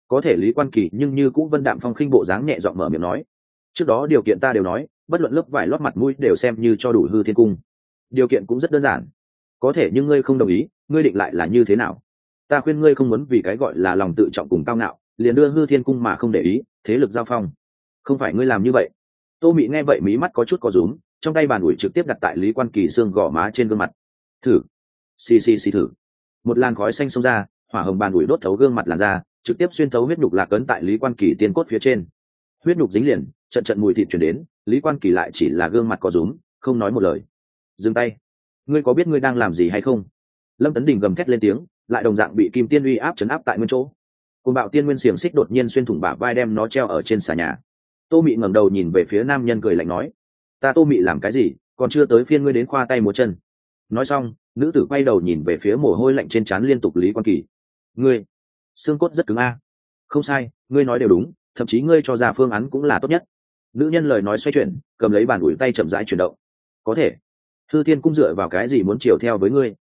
Speaker 1: có thể Lý Quan Kỳ nhưng như cũng vân đạm phong khinh bộ dáng nhẹ giọng mở miệng nói, trước đó điều kiện ta đều nói, bất luận lớp vải lót mặt mũi đều xem như cho đủ Hư Thiên Cung. Điều kiện cũng rất đơn giản, có thể nhưng ngươi không đồng ý, ngươi định lại là như thế nào? Ta khuyên ngươi không muốn vì cái gọi là lòng tự trọng cùng cao ngạo liền đưa Hư Thiên Cung mà không để ý thế lực giao phong. Không phải ngươi làm như vậy. Tô Mị nghe vậy mí mắt có chút co rúm, trong tay bàn ủi trực tiếp đặt tại Lý Quan Kỳ xương gò má trên gương mặt. Thử, xì thử. Một làn khói xanh xông ra, hỏa hồng bàn ủi đốt thấu gương mặt làn da, trực tiếp xuyên thấu huyết nhục lạc ấn tại Lý Quan Kỳ tiên cốt phía trên. Huyết nhục dính liền, trận trận mùi thịt truyền đến, Lý Quan Kỳ lại chỉ là gương mặt co rúm, không nói một lời. Dừng tay, ngươi có biết ngươi đang làm gì hay không? Lâm Tấn Đình gầm thét lên tiếng, lại đồng dạng bị Kim Tiên uy áp chấn áp tại nguyên chỗ. Cùng bạo tiên nguyên xiềng xích đột nhiên xuyên thủng bả vai đem nó treo ở trên xà nhà. Tô Mị ngẩng đầu nhìn về phía nam nhân cười lạnh nói, ta Tô Mị làm cái gì, còn chưa tới phiên ngươi đến khoa tay múa chân. Nói xong, nữ tử quay đầu nhìn về phía mồ hôi lạnh trên trán liên tục Lý Quan Kỳ. Ngươi xương cốt rất cứng a. Không sai, ngươi nói đều đúng, thậm chí ngươi cho ra phương án cũng là tốt nhất. Nữ nhân lời nói xoay chuyển, cầm lấy bàn ủi tay chậm rãi chuyển động. Có thể Hư Thiên Cung dựa vào cái gì muốn chiều theo với ngươi?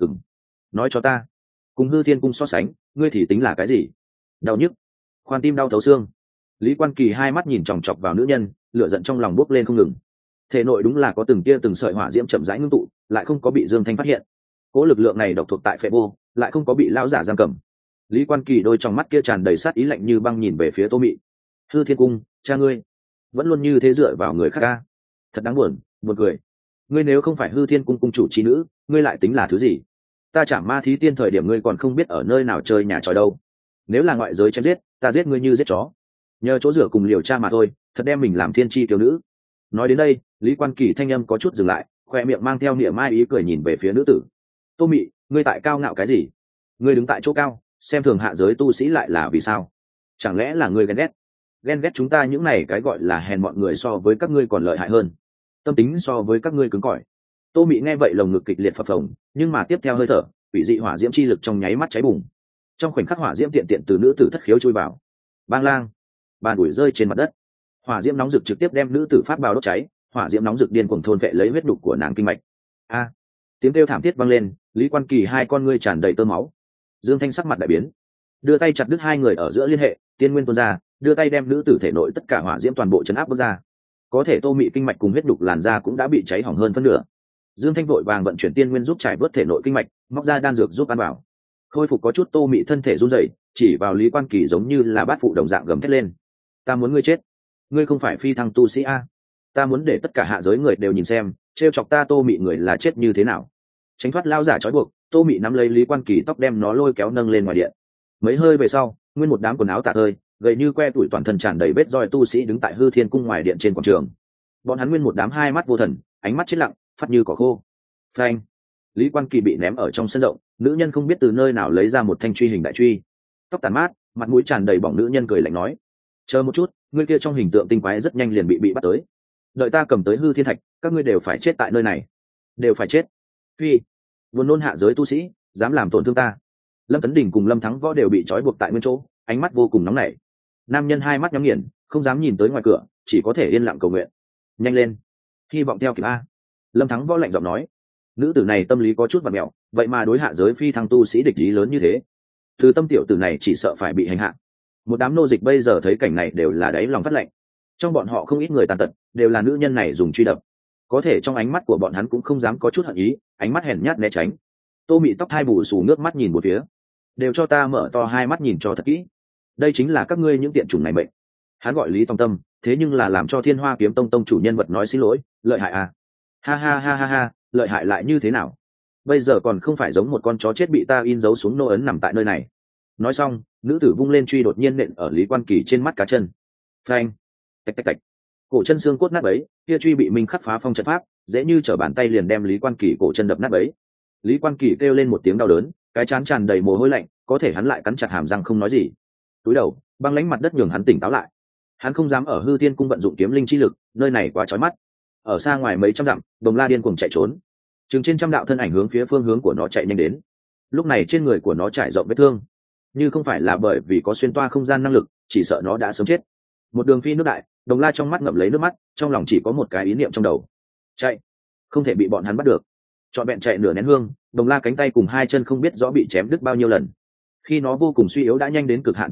Speaker 1: Nói cho ta, cùng Hư Thiên Cung so sánh, ngươi thì tính là cái gì? Đau nhức, khoan tim đau thấu xương. Lý Quan Kỳ hai mắt nhìn chòng chọc vào nữ nhân, lửa giận trong lòng bốc lên không ngừng. Thể nội đúng là có từng tia từng sợi hỏa diễm chậm rãi ngưng tụ, lại không có bị Dương Thanh phát hiện. Cố lực lượng này độc thuộc tại phệ vô, lại không có bị lão giả giam cầm. Lý Quan Kỳ đôi trong mắt kia tràn đầy sát ý lạnh như băng nhìn về phía Tô Mị. Hư Thiên Cung, cha ngươi vẫn luôn như thế dựa vào người khác ca. Thật đáng buồn, buồn cười. Ngươi nếu không phải Hư Thiên Cung cung chủ chi nữ, ngươi lại tính là thứ gì? Ta chả ma thí tiên thời điểm ngươi còn không biết ở nơi nào chơi nhà tròi đâu. Nếu là ngoại giới chém giết, ta giết ngươi như giết chó. Nhờ chỗ rửa cùng liều cha mà thôi, thật đem mình làm thiên chi tiểu nữ. Nói đến đây, Lý Quan Kỳ thanh âm có chút dừng lại, khoe miệng mang theo niệm mai ý cười nhìn về phía nữ tử. Tô Mị, ngươi tại cao ngạo cái gì? Ngươi đứng tại chỗ cao, xem thường hạ giới tu sĩ lại là vì sao? Chẳng lẽ là ngươi ghen ghét chúng ta những này cái gọi là hèn mọn người so với các ngươi còn lợi hại hơn, tâm tính so với các ngươi cứng cỏi. Tô Mị nghe vậy lồng ngực kịch liệt phập phồng, nhưng mà tiếp theo hơi thở, quỷ dị hỏa diễm chi lực trong nháy mắt cháy bùng. Trong khoảnh khắc hỏa diễm tiện tiện từ nữ tử thất khiếu chui vào. Bang lang, bàn ủi rơi trên mặt đất. Hỏa diễm nóng rực trực tiếp đem nữ tử pháp bào đốt cháy, hỏa diễm nóng rực điên cuồng thôn vệ lấy huyết đục của nàng kinh mạch. A! Tiếng kêu thảm thiết vang lên, Lý Quan Kỳ hai con ngươi tràn đầy tơ máu. Dương Thanh sắc mặt đại biến, đưa tay chặt đứt hai người ở giữa liên hệ, tiên nguyên tuôn ra, đưa tay đem nữ tử thể nội tất cả hỏa diễm toàn bộ chấn áp bước ra. Có thể Tô Mị kinh mạch cùng huyết đục làn da cũng đã bị cháy hỏng hơn phân nửa. Dương Thanh vội vàng vận chuyển tiên nguyên giúp trải bớt thể nội kinh mạch, móc ra đan dược giúp ăn vào. Khôi phục có chút, Tô Mị thân thể run rẩy, chỉ vào Lý Quan Kỳ giống như là bát phụ đồng dạng gầm thét lên. Ta muốn ngươi chết, ngươi không phải phi thăng tu sĩ a. Ta muốn để tất cả hạ giới người đều nhìn xem, trêu chọc ta Tô Mị người là chết như thế nào. Tránh thoát lao giả trói buộc, Tô Mị nắm lấy Lý Quan Kỳ tóc đem nó lôi kéo nâng lên ngoài điện. Mấy hơi về sau, nguyên một đám quần áo tả tơi, gầy như que tuổi toàn thân tràn đầy vết roi tu sĩ đứng tại Hư Thiên Cung ngoài điện trên quảng trường. Bọn hắn nguyên một đám hai mắt vô thần, ánh mắt chết lặng, phát như cỏ khô. Phanh! Lý Quan Kỳ bị ném ở trong sân rộng, nữ nhân không biết từ nơi nào lấy ra một thanh truy hình đại truy. Tóc tàn mát, mặt mũi tràn đầy bỏng, nữ nhân cười lạnh nói: chờ một chút, ngươi kia trong hình tượng tinh quái rất nhanh liền bị bắt tới. Đợi ta cầm tới Hư Thiên Thạch, các ngươi đều phải chết tại nơi này, đều phải chết. Phi! Buồn nôn hạ giới tu sĩ, dám làm tổn thương ta. Lâm Tấn Đình cùng Lâm Thắng Võ đều bị trói buộc tại nguyên chỗ, ánh mắt vô cùng nóng nảy. Nam nhân hai mắt nhắm nghiền, không dám nhìn tới ngoài cửa, chỉ có thể yên lặng cầu nguyện. Nhanh lên, hy vọng theo kịp a. Lâm Thắng Võ lạnh giọng nói. Nữ tử này tâm lý có chút vặn mẹo, vậy mà đối hạ giới phi thăng tu sĩ địch ý lớn như thế, từ tâm tiểu tử này chỉ sợ phải bị hành hạ. Một đám nô dịch bây giờ thấy cảnh này đều là đáy lòng phát lạnh. Trong bọn họ không ít người tàn tật, đều là nữ nhân này dùng truy đập. Có thể trong ánh mắt của bọn hắn cũng không dám có chút hận ý, ánh mắt hèn nhát né tránh. Tô Mị tóc hai bù xù nước mắt nhìn một phía, đều cho ta mở to hai mắt nhìn cho thật kỹ. Đây chính là các ngươi những tiện chủng này mệnh. Hắn gọi Lý Tông Tâm, thế nhưng là làm cho Thiên Hoa Kiếm Tông tông chủ nhân vật nói xin lỗi, lợi hại à? Ha ha ha ha ha, lợi hại lại như thế nào? Bây giờ còn không phải giống một con chó chết bị ta in dấu xuống nô ấn nằm tại nơi này. Nói xong, nữ tử vung lên truy đột nhiên nện ở Lý Quan Kỳ trên mắt cá chân. Phanh! Tạch tạch tạch. Cổ chân xương cốt nát bấy, kia truy bị minh khắc phá phong trận pháp, dễ như trở bàn tay liền đem Lý Quan Kỳ cổ chân đập nát bấy. Lý Quan Kỳ kêu lên một tiếng đau đớn, cái trán tràn đầy mồ hôi lạnh, có thể hắn lại cắn chặt hàm răng không nói gì. Túi đầu, băng lãnh mặt đất nhường hắn tỉnh táo lại. Hắn không dám ở Hư Thiên Cung vận dụng kiếm linh chi lực, nơi này quá chói mắt. Ở xa ngoài mấy trăm dặm, Đồng La điên cuồng chạy trốn. Chừng trên trăm đạo thân ảnh hướng phía phương hướng của nó chạy nhanh đến. Lúc này trên người của nó trải rộng vết thương, như không phải là bởi vì có xuyên toa không gian năng lực, chỉ sợ nó đã sớm chết. Một đường phi nước đại, Đồng La trong mắt ngậm lấy nước mắt, trong lòng chỉ có một cái ý niệm trong đầu: chạy, không thể bị bọn hắn bắt được. Trọn vẹn chạy nửa nén hương, Đồng La cánh tay cùng hai chân không biết rõ bị chém đứt bao nhiêu lần. Khi nó vô cùng suy yếu đã nhanh đến cực hạn thời điểm,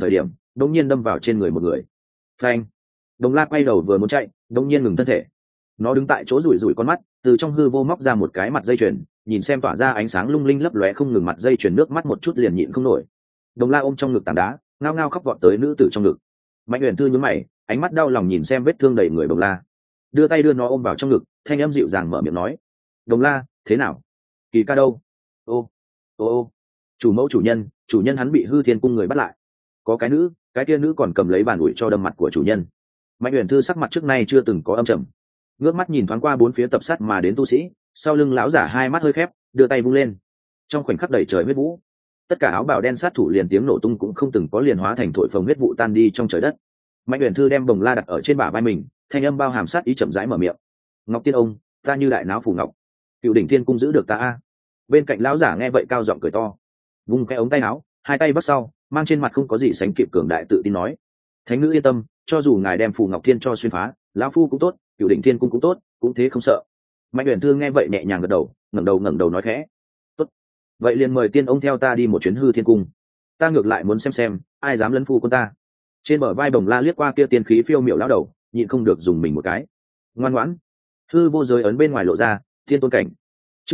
Speaker 1: đống nhiên đâm vào trên người một người. Phanh! Đồng La quay đầu vừa muốn chạy, đống nhiên ngừng thân thể. Nó đứng tại chỗ rủi rủi con mắt, từ trong hư vô móc ra một cái mặt dây chuyền, nhìn xem tỏa ra ánh sáng lung linh lấp lóe không ngừng mặt dây chuyền, nước mắt một chút liền nhịn không nổi. Đồng La ôm trong ngực tảng đá, ngao ngao khóc vọt tới nữ tử trong ngực. Mạnh Uyển Thư nhướng mày, ánh mắt đau lòng nhìn xem vết thương đầy người Đồng La, đưa tay đưa nó ôm vào trong ngực, thanh âm dịu dàng mở miệng nói: Đồng La, thế nào? Kỳ ca đâu? Ô ô, chủ mẫu, chủ nhân hắn bị Hư Thiên cung người bắt lại. Có cái kia nữ còn cầm lấy bàn ủi cho đâm mặt của chủ nhân. Mạnh Uyển Thư sắc mặt trước nay chưa từng có âm trầm, ngước mắt nhìn thoáng qua bốn phía tập sát mà đến tu sĩ, sau lưng lão giả hai mắt hơi khép, đưa tay vung lên, trong khoảnh khắc đầy trời huyết vũ, tất cả áo bào đen sát thủ liền tiếng nổ tung cũng không từng có, liền hóa thành thổi phồng huyết vụ tan đi trong trời đất. Mạnh Uyển Thư đem Đồng La đặt ở trên bả vai mình, thanh âm bao hàm sát ý chậm rãi mở miệng: Ngọc Tiên ông, ta như đại náo phủ ngọc, Cựu Đỉnh Thiên cung giữ được ta a. Bên cạnh lão giả nghe vậy cao giọng cười to, vung cái ống tay áo, hai tay bắt sau, mang trên mặt không có gì sánh kịp cường đại tự tin nói: Thánh nữ yên tâm, cho dù ngài đem phù ngọc thiên cho xuyên phá, lão phu cũng tốt, Cựu Đỉnh Thiên cung cũng tốt, cũng thế không sợ. Mạnh Uyển Thư nghe vậy nhẹ nhàng gật đầu, ngẩng đầu nói khẽ: tốt, vậy liền mời tiên ông theo ta đi một chuyến Hư Thiên cung, ta ngược lại muốn xem ai dám lấn phu quân ta. Trên bờ vai Đồng La liếc qua kia tiên khí phiêu miểu lão đầu, nhịn không được dùng mình một cái. Ngoan ngoãn. Hư vô giới ấn bên ngoài lộ ra, thiên tôn cảnh. Chương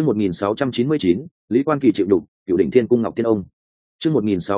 Speaker 1: 1699, Lý Quan Kỳ chịu đục, Cựu Đỉnh Thiên cung Ngọc Tiên ông. Chương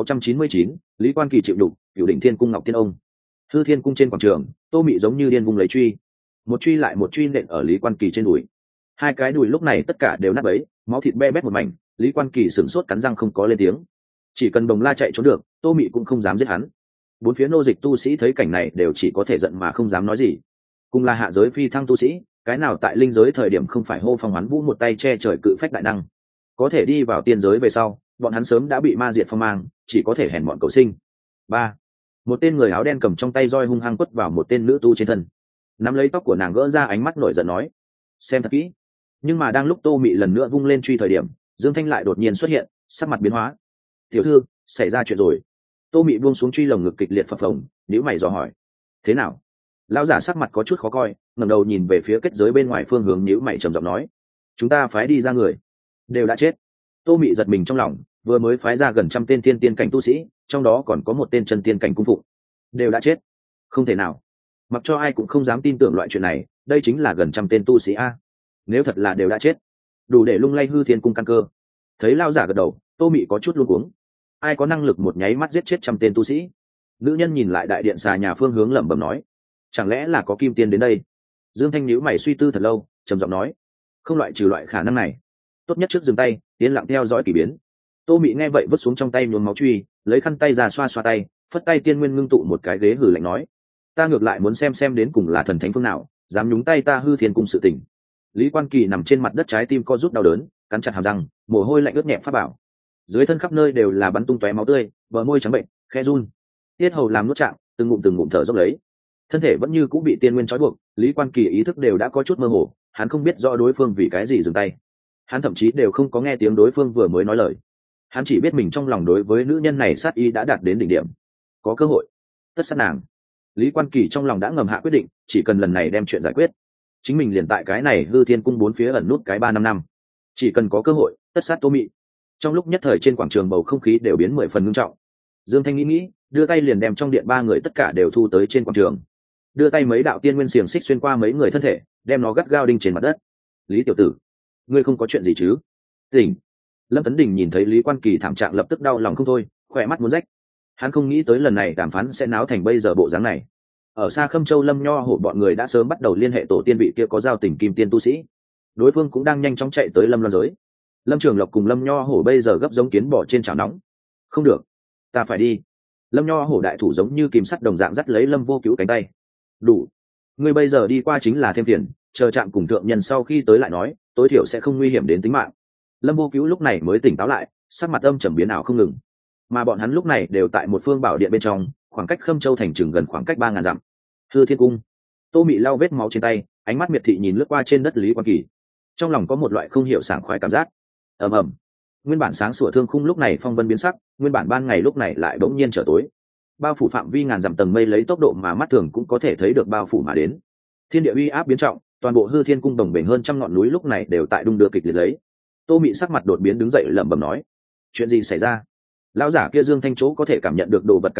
Speaker 1: 1699, Lý Quan Kỳ chịu đục, Cựu Đỉnh Thiên cung Ngọc Tiên ông. Hư Thiên cung trên quảng trường, Tô Mị giống như điên vung lấy truy, một truy lại một truy nện ở Lý Quan Kỳ trên đùi. Hai cái đùi lúc này tất cả đều nát bấy, máu thịt be bét một mảnh. Lý Quan Kỳ sửng sốt cắn răng không có lên tiếng. Chỉ cần Đồng La chạy trốn được, Tô Mị cũng không dám giết hắn. Bốn phía nô dịch tu sĩ thấy cảnh này đều chỉ có thể giận mà không dám nói gì. Cùng là hạ giới phi thăng tu sĩ, cái nào tại linh giới thời điểm không phải hô phong hoán vũ một tay che trời cự phách đại năng. Có thể đi vào tiên giới về sau, bọn hắn sớm đã bị ma diệt phong mang, chỉ có thể hèn mọn cầu sinh. Ba, một tên người áo đen cầm trong tay roi hung hăng quất vào một tên nữ tu trên thân, nắm lấy tóc của nàng gỡ ra, ánh mắt nổi giận nói: xem thật kỹ. Nhưng mà đang lúc Tô Mị lần nữa vung lên truy thời điểm, Dương Thanh lại đột nhiên xuất hiện, sắc mặt biến hóa. Tiểu thư, xảy ra chuyện rồi. Tô Mị buông xuống truy, lồng ngực kịch liệt phập phồng, nhíu mày dò hỏi: thế nào? Lão giả sắc mặt có chút khó coi, ngẩng đầu nhìn về phía kết giới bên ngoài phương hướng, nhíu mày trầm giọng nói: chúng ta phái đi ra người đều đã chết. Tô Mị giật mình trong lòng, vừa mới phái ra gần 100 tên tiên tiên cảnh tu sĩ, trong đó còn có một tên chân tiên cảnh cung phụng, đều đã chết. Không thể nào, mặc cho ai cũng không dám tin tưởng loại chuyện này, đây chính là gần 100 tên tu sĩ a. Nếu thật là đều đã chết, đủ để lung lay Hư Thiên cung căn cơ. Thấy lão giả gật đầu, Tô Mị có chút luống cuống. Ai có năng lực một nháy mắt giết chết 100 tên tu sĩ? Nữ nhân nhìn lại đại điện xà nhà phương hướng lẩm bẩm nói: chẳng lẽ là có kim tiên đến đây? Dương Thanh nhíu mày suy tư thật lâu, trầm giọng nói: không loại trừ loại khả năng này, tốt nhất trước dừng tay, yên lặng theo dõi kỳ biến. Tô Mị nghe vậy vứt xuống trong tay nhuốm máu truy, lấy khăn tay ra xoa xoa tay, phất tay tiên nguyên ngưng tụ một cái ghế, hừ lạnh nói: ta ngược lại muốn xem đến cùng là thần thánh phương nào dám nhúng tay ta Hư Thiên cung sự tình. Lý Quan Kỳ nằm trên mặt đất, trái tim co rút đau đớn, cắn chặt hàm răng, mồ hôi lạnh ướt nhẹp pháp bảo, dưới thân khắp nơi đều là bắn tung tóe máu tươi, bờ môi trắng bệnh, khe run, tiết hầu làm nuốt trạng, từng ngụm thở dốc lấy. Thân thể vẫn như cũng bị tiên nguyên trói buộc, Lý Quan Kỳ ý thức đều đã có chút mơ hồ, hắn không biết rõ đối phương vì cái gì dừng tay, hắn thậm chí đều không có nghe tiếng đối phương vừa mới nói lời. Hắn chỉ biết mình trong lòng đối với nữ nhân này sát ý đã đạt đến đỉnh điểm, có cơ hội tất sát nàng. Lý Quan Kỳ trong lòng đã ngầm hạ quyết định, chỉ cần lần này đem chuyện giải quyết, chính mình liền tại cái này Hư Thiên cung bốn phía ẩn nút cái 3-5 năm, chỉ cần có cơ hội tất sát Tô Mị. Trong lúc nhất thời trên quảng trường bầu không khí đều biến 10 phần ngưng trọng. Dương Thanh nghĩ, đưa tay liền đem trong điện 3 người tất cả đều thu tới trên quảng trường, đưa tay mấy đạo tiên nguyên xiềng xích xuyên qua mấy người thân thể, đem nó gắt gao đinh trên mặt đất. Lý tiểu tử, ngươi không có chuyện gì chứ? Tỉnh. Lâm Tấn Đình nhìn thấy Lý Quan Kỳ thảm trạng lập tức đau lòng không thôi, khỏe mắt muốn rách. Hắn không nghĩ tới lần này đàm phán sẽ náo thành bây giờ bộ dáng này. Ở xa Khâm Châu, Lâm Nho Hổ bọn người đã sớm bắt đầu liên hệ tổ tiên vị kia có giao tình kim tiên tu sĩ, đối phương cũng đang nhanh chóng chạy tới Lâm Loan giới. Lâm Trường Lộc cùng Lâm Nho Hổ bây giờ gấp giống kiến bò trên chảo nóng. Không được, ta phải đi. Lâm Nho Hổ đại thủ giống như kìm sắt đồng dạng dắt lấy Lâm Vô Cứu cánh tay. Đủ, ngươi bây giờ đi qua chính là thêm phiền, chờ chạm cùng thượng nhân sau khi tới lại nói, tối thiểu sẽ không nguy hiểm đến tính mạng. Lâm Vô Cứu lúc này mới tỉnh táo lại, sắc mặt âm trầm biến ảo không ngừng. Mà bọn hắn lúc này đều tại một phương bảo điện bên trong, khoảng cách Khâm Châu thành chừng gần khoảng cách 3000 dặm. Hư Thiên cung. Tô Mị lau vết máu trên tay, ánh mắt miệt thị nhìn lướt qua trên đất Lý Quan Kỳ, trong lòng có một loại không hiểu sảng khoái cảm giác. Ầm ầm. Nguyên bản sáng sủa thương khung lúc này phong vân biến sắc, nguyên bản ban ngày lúc này lại bỗng nhiên trở tối. Bao phủ phạm vi ngàn dặm tầng mây lấy tốc độ mà mắt thường cũng có thể thấy được bao phủ mà đến. Thiên địa uy áp biến trọng, toàn bộ Hư Thiên cung đồng bền hơn 100 ngọn núi lúc này đều tại đung đưa kịch liệt lấy. Tô Mị sắc mặt đột biến đứng dậy lẩm bẩm nói: chuyện gì xảy ra? Lão giả kia Dương Thanh chỗ có thể cảm nhận được đồ vật càng nhiều,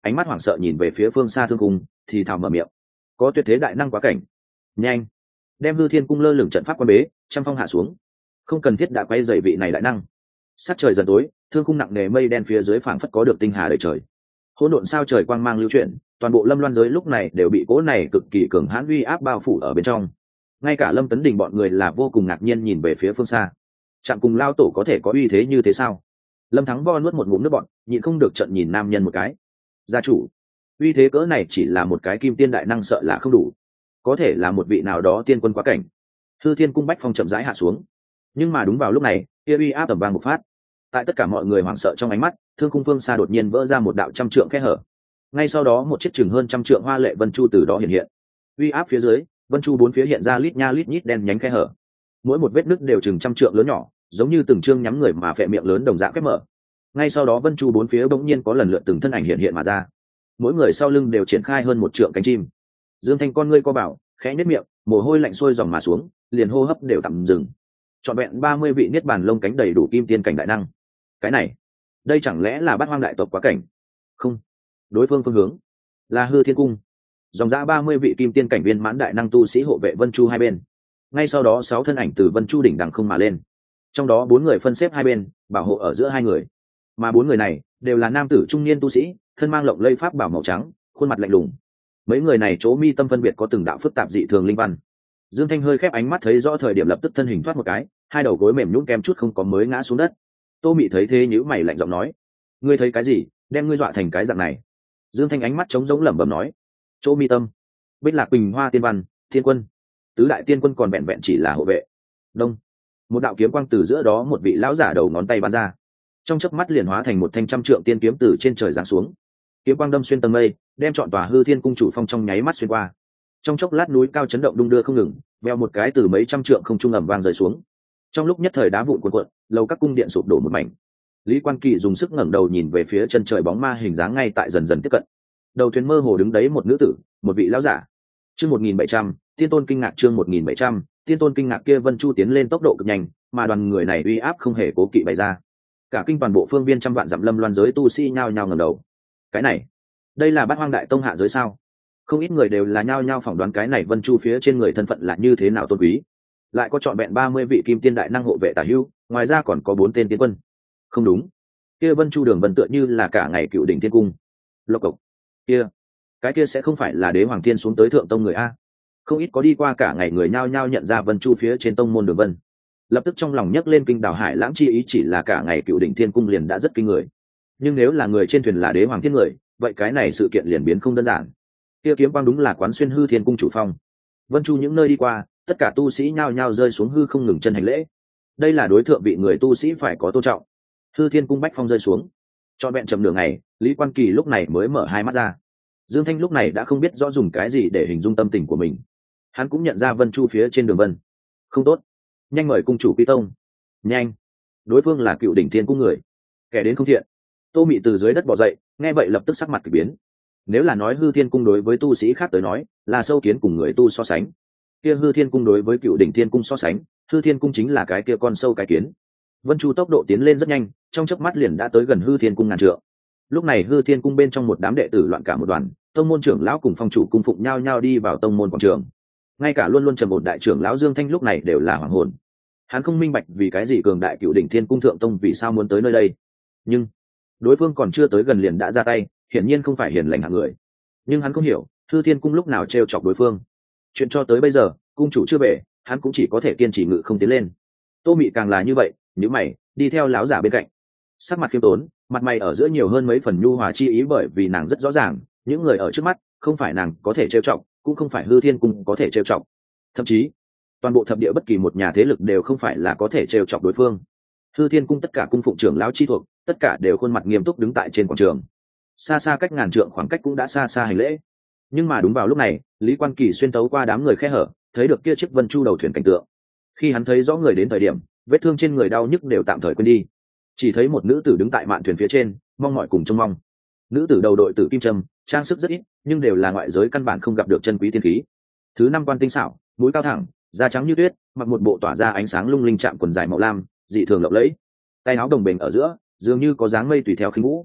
Speaker 1: ánh mắt hoảng sợ nhìn về phía phương xa thương cung, thì thào mở miệng: có tuyệt thế đại năng quá cảnh, nhanh đem hư thiên cung lơ lửng trận pháp quan bế, trăm phong hạ xuống, không cần thiết đã quay dày vị này đại năng. Sát trời dần tối, thương cung nặng nề mây đen phía dưới phảng phất có được tinh hà đầy trời, hỗn độn sao trời quang mang lưu chuyển, toàn bộ lâm loan giới lúc này đều bị cỗ này cực kỳ cường hãn uy áp bao phủ ở bên trong. Ngay cả Lâm Tấn Đình bọn người là vô cùng ngạc nhiên nhìn về phía phương xa. Chạm cùng lao tổ có thể có uy thế như thế sao? Lâm Thắng Vo nuốt một ngụm nước bọt, nhịn không được trợn nhìn nam nhân một cái. Gia chủ, uy thế cỡ này chỉ là một cái kim tiên đại năng sợ là không đủ, có thể là một vị nào đó tiên quân quá cảnh. Hư Thiên cung bách phong chậm rãi hạ xuống, nhưng mà đúng vào lúc này, kia uy áp tầm vang một phát. Tại tất cả mọi người hoảng sợ trong ánh mắt, thương khung phương xa đột nhiên vỡ ra một đạo trăm trượng khe hở. Ngay sau đó một chiếc chừng hơn trăm trượng hoa lệ vân chu từ đó hiện hiện. Uy áp phía dưới, vân chu bốn phía hiện ra lít nha lít nhít đen nhánh khe hở, mỗi một vết nứt đều chừng trăm trượng lớn nhỏ, giống như từng chương nhắm người mà phệ miệng lớn đồng dạng khép mở. Ngay sau đó vân chu bốn phía bỗng nhiên có lần lượt từng thân ảnh hiện hiện mà ra, mỗi người sau lưng đều triển khai hơn một trượng cánh chim. Dương Thanh con ngươi co bảo, khẽ nhếch miệng, mồ hôi lạnh sôi dòng mà xuống, liền hô hấp đều tạm dừng. Trọn vẹn 30 vị niết bàn lông cánh đầy đủ kim tiên cảnh đại năng. Cái này, đây chẳng lẽ là Bát Hoang đại tộc quá cảnh? Không, đối phương phương hướng là Hư Thiên cung. Dòng dã 30 vị kim tiên cảnh viên mãn đại năng tu sĩ hộ vệ vân chu hai bên. Ngay sau đó 6 thân ảnh từ vân chu đỉnh đằng không mà lên, trong đó 4 người phân xếp hai bên, bảo hộ ở giữa hai người. Mà 4 người này đều là nam tử trung niên tu sĩ, thân mang lộng lây pháp bảo màu trắng, khuôn mặt lạnh lùng. Mấy người này chỗ mi tâm phân biệt có từng đạo phức tạp dị thường linh văn. Dương Thanh hơi khép ánh mắt thấy rõ thời điểm lập tức thân hình thoát một cái, hai đầu gối mềm nhũn kem chút không có mới ngã xuống đất. Tô Mị thấy thế nhíu mày lạnh giọng nói: "Ngươi thấy cái gì, đem ngươi dọa thành cái dạng này?" Dương Thanh ánh mắt trống rỗng lẩm bẩm nói: "Chỗ mi tâm, Bích Lạc Bình Hoa Tiên Văn, Thiên Quân, tứ đại tiên quân còn vẹn vẹn chỉ là hộ vệ." Đông, một đạo kiếm quang từ giữa đó một vị lão giả đầu ngón tay bắn ra, trong chớp mắt liền hóa thành một thanh trăm trượng tiên kiếm từ trên trời giáng xuống. Kiếm quang đâm xuyên tầng mây, đem trọn tòa Hư Thiên cung chủ phong trong nháy mắt xuyên qua. Trong chốc lát núi cao chấn động đung đưa không ngừng, veo một cái từ mấy trăm trượng không trung ầm vang rơi xuống. Trong lúc nhất thời đá vụn cuộn cuộn, lầu các cung điện sụp đổ một mảnh. Lý Quan Kỳ dùng sức ngẩng đầu nhìn về phía chân trời bóng ma hình dáng ngay tại dần dần tiếp cận. Đầu thuyền mơ hồ đứng đấy một nữ tử, một vị lão giả. Chương 1700, Tiên Tôn kinh ngạc. Chương 1700, Tiên Tôn kinh ngạc. Kia Vân Chu tiến lên tốc độ cực nhanh, mà đoàn người này uy áp không hề cố kỵ bày ra. Cả kinh toàn bộ phương viên trăm vạn dặm lâm loan giới tu sĩ nhao nhao ngẩng đầu. Cái này, đây là Bát Hoang đại tông hạ giới sao? Không ít người đều là nhao nhao phỏng đoán cái này Vân Chu phía trên người thân phận là như thế nào tôn quý. Lại có trọn vẹn 30 vị kim tiên đại năng hộ vệ tả hữu, ngoài ra còn có 4 tên tiên quân. Không đúng, kia Vân Chu đường vân tựa như là cả ngày cựu đỉnh thiên cung. Lộc cộc, kia, cái kia sẽ không phải là đế hoàng thiên xuống tới thượng tông người a? Không ít có đi qua cả ngày người nhao nhao nhận ra Vân Chu phía trên tông môn đường vân, lập tức trong lòng nhấc lên kinh đảo hải lãng chi ý. Chỉ là cả ngày cựu đỉnh thiên cung liền đã rất kinh người, nhưng nếu là người trên thuyền là đế hoàng thiên người, vậy cái này sự kiện liền biến không đơn giản. Kia kiếm quang đúng là quán xuyên Hư Thiên cung chủ phong. Vân Chu những nơi đi qua, tất cả tu sĩ nhao nhao rơi xuống hư không ngừng chân hành lễ. Đây là đối thượng vị người tu sĩ phải có tôn trọng. Hư Thiên cung bách phong rơi xuống, cho vẹn chậm nửa ngày, Lý Quan Kỳ lúc này mới mở hai mắt ra. Dương Thanh lúc này đã không biết rõ dùng cái gì để hình dung tâm tình của mình. Hắn cũng nhận ra Vân Chu phía trên đường vân không tốt, nhanh mời cung chủ quy tông. Nhanh, đối phương là cựu đỉnh thiên cung người, kẻ đến không thiện. Tô Mị từ dưới đất bò dậy, nghe vậy lập tức sắc mặt kỳ biến. Nếu là nói Hư Thiên cung đối với tu sĩ khác tới nói là sâu kiến cùng người tu so sánh, kia Hư Thiên cung đối với cựu đỉnh thiên cung so sánh, Hư Thiên cung chính là cái kia con sâu cái kiến. Vân Chu tốc độ tiến lên rất nhanh, trong chớp mắt liền đã tới gần Hư Thiên cung ngàn trượng. Lúc này Hư Thiên cung bên trong một đám đệ tử loạn cả một đoàn, tông môn trưởng lão cùng phong chủ cung phụng nhau nhau đi vào tông môn quảng trường. Ngay cả luôn luôn trầm ổn đại trưởng lão Dương Thanh lúc này đều là hoảng hồn. Hắn không minh bạch vì cái gì cường đại cựu đỉnh thiên cung thượng tông vì sao muốn tới nơi đây, nhưng đối phương còn chưa tới gần liền đã ra tay, hiển nhiên không phải hiền lành hạng người. Nhưng hắn không hiểu Hư Thiên cung lúc nào trêu chọc đối phương. Chuyện cho tới bây giờ cung chủ chưa về, hắn cũng chỉ có thể kiên trì ngự không tiến lên. Tô Mị càng là như vậy, nhíu mày đi theo láo giả bên cạnh, sắc mặt khiêm tốn, mặt mày ở giữa nhiều hơn mấy phần nhu hòa chi ý, bởi vì nàng rất rõ ràng những người ở trước mắt không phải nàng có thể trêu chọc, cũng không phải Hư Thiên cung có thể trêu chọc, thậm chí toàn bộ thập địa bất kỳ một nhà thế lực đều không phải là có thể trêu chọc đối phương. Hư Thiên cung tất cả cung phụng trưởng lão chi thuộc, tất cả đều khuôn mặt nghiêm túc đứng tại trên quảng trường, xa xa cách ngàn trượng khoảng cách cũng đã xa xa hành lễ. Nhưng mà đúng vào lúc này, Lý Quan Kỳ xuyên tấu qua đám người khe hở, thấy được kia chiếc Vân Chu đầu thuyền cảnh tượng. Khi hắn thấy rõ người đến thời điểm, vết thương trên người đau nhức đều tạm thời quên đi, chỉ thấy một nữ tử đứng tại mạn thuyền phía trên, mong mỏi cùng trông mong. Nữ tử đầu đội tử kim trâm, trang sức rất ít, nhưng đều là ngoại giới căn bản không gặp được chân quý tiên khí. Thứ năm quan tinh xảo, mũi cao thẳng, da trắng như tuyết, mặc một bộ tỏa ra ánh sáng lung linh chạm quần dài màu lam, dị thường lộng lẫy. Tay áo đồng bền ở giữa, dường như có dáng mây tùy theo khinh vũ.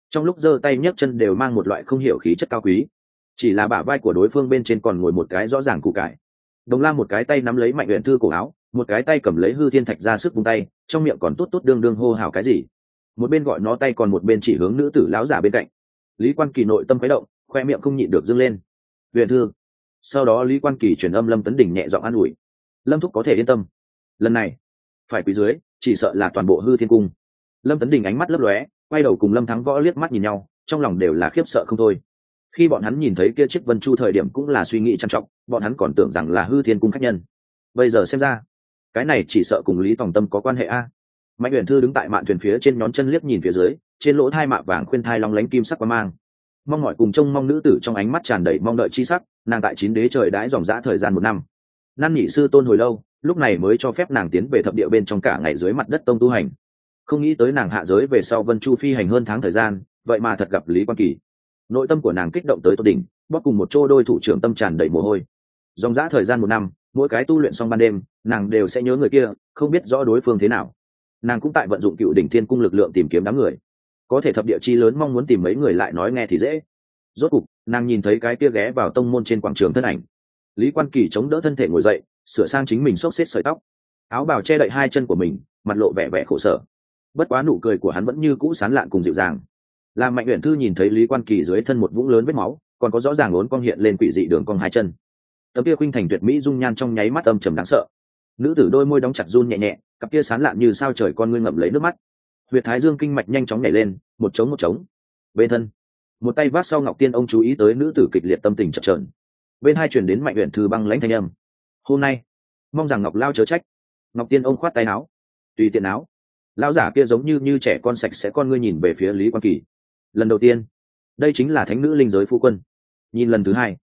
Speaker 1: trong lúc giơ tay nhấc chân đều mang một loại không hiểu khí chất cao quý. Chỉ là bả vai của đối phương bên trên còn ngồi một cái rõ ràng củ cải. Đồng La một cái tay nắm lấy Mạnh Uyển Thư cổ áo, một cái tay cầm lấy Hư Thiên Thạch ra sức vung tay, trong miệng còn tốt tốt đương đương hô hào cái gì. Một bên gọi nó tay còn một bên chỉ hướng nữ tử lão giả bên cạnh. Lý Quan Kỳ nội tâm khuấy động, khoe miệng không nhịn được dâng lên. Uyển Thư. Sau đó Lý Quan Kỳ truyền âm Lâm Tấn Đình nhẹ giọng an ủi. Lâm thúc có thể yên tâm, lần này phải quỳ dưới, chỉ sợ là toàn bộ Hư Thiên cung. Lâm Tấn Đình ánh mắt lấp lóe, quay đầu cùng Lâm Thắng Võ liếc mắt nhìn nhau, trong lòng đều là khiếp sợ không thôi. Khi bọn hắn nhìn thấy kia chiếc Vân Chu thời điểm cũng là suy nghĩ trằn trọc, bọn hắn còn tưởng rằng là Hư Thiên cung khách nhân. Bây giờ xem ra, cái này chỉ sợ cùng Lý Tòng Tâm có quan hệ a. Mạnh Uyển Thư đứng tại mạn thuyền phía trên, nhón chân liếc nhìn phía dưới, trên lỗ thai mạ vàng khuyên thai long lánh kim sắc qua mang. Mong mỏi cùng trông mong nữ tử trong ánh mắt tràn đầy mong đợi chi sắc, nàng tại 9 đế trời đãi dòng dã thời gian 1 năm. Năn nhị sư tôn hồi lâu, lúc này mới cho phép nàng tiến về thập địa bên trong cả ngày dưới mặt đất tông tu hành. Không nghĩ tới nàng hạ giới về sau Vân Chu phi hành hơn tháng thời gian, vậy mà thật gặp Lý Quan Kỳ. Nội tâm của nàng kích động tới tột đỉnh, bóp cùng một chỗ đôi thủ trưởng tâm tràn đầy mồ hôi. Dòng dã thời gian 1 năm, mỗi cái tu luyện xong ban đêm, nàng đều sẽ nhớ người kia, không biết rõ đối phương thế nào. Nàng cũng tại vận dụng Cựu Đỉnh Thiên cung lực lượng tìm kiếm đám người. Có thể thập địa chi lớn mong muốn tìm mấy người lại nói nghe thì dễ. Rốt cục, nàng nhìn thấy cái kia ghé vào tông môn trên quảng trường thân ảnh. Lý Quan Kỳ chống đỡ thân thể ngồi dậy, sửa sang chính mình xốc xếp sợi tóc, áo bào che đậy 2 chân của mình, mặt lộ vẻ vẻ khổ sở. Bất quá nụ cười của hắn vẫn như cũ sán lạn cùng dịu dàng. Làm Mạnh Uyển Thư nhìn thấy Lý Quan Kỳ dưới thân một vũng lớn vết máu, còn có rõ ràng uốn cong hiện lên quỷ dị đường cong 2 chân. Tấm kia khuynh thành tuyệt mỹ dung nhan trong nháy mắt âm trầm đáng sợ. Nữ tử đôi môi đóng chặt run nhẹ nhẹ, cặp kia sán lạn như sao trời con ngươi ngậm lấy nước mắt. Huyệt thái dương kinh mạch nhanh chóng nhảy lên, một trống. Bên thân, một tay vác sau Ngọc Tiên ông chú ý tới nữ tử kịch liệt tâm tình chập chờn. Bên hai truyền đến Mạnh Uyển Thư băng lãnh thanh âm. Hôm nay, mong rằng Ngọc lao chớ trách. Ngọc Tiên ông khoát tay áo, tùy tiện áo. Lão giả kia giống như trẻ con sạch sẽ con ngươi nhìn về phía Lý Quan Kỳ. Lần đầu tiên, đây chính là thánh nữ linh giới phu quân. Nhìn lần thứ hai,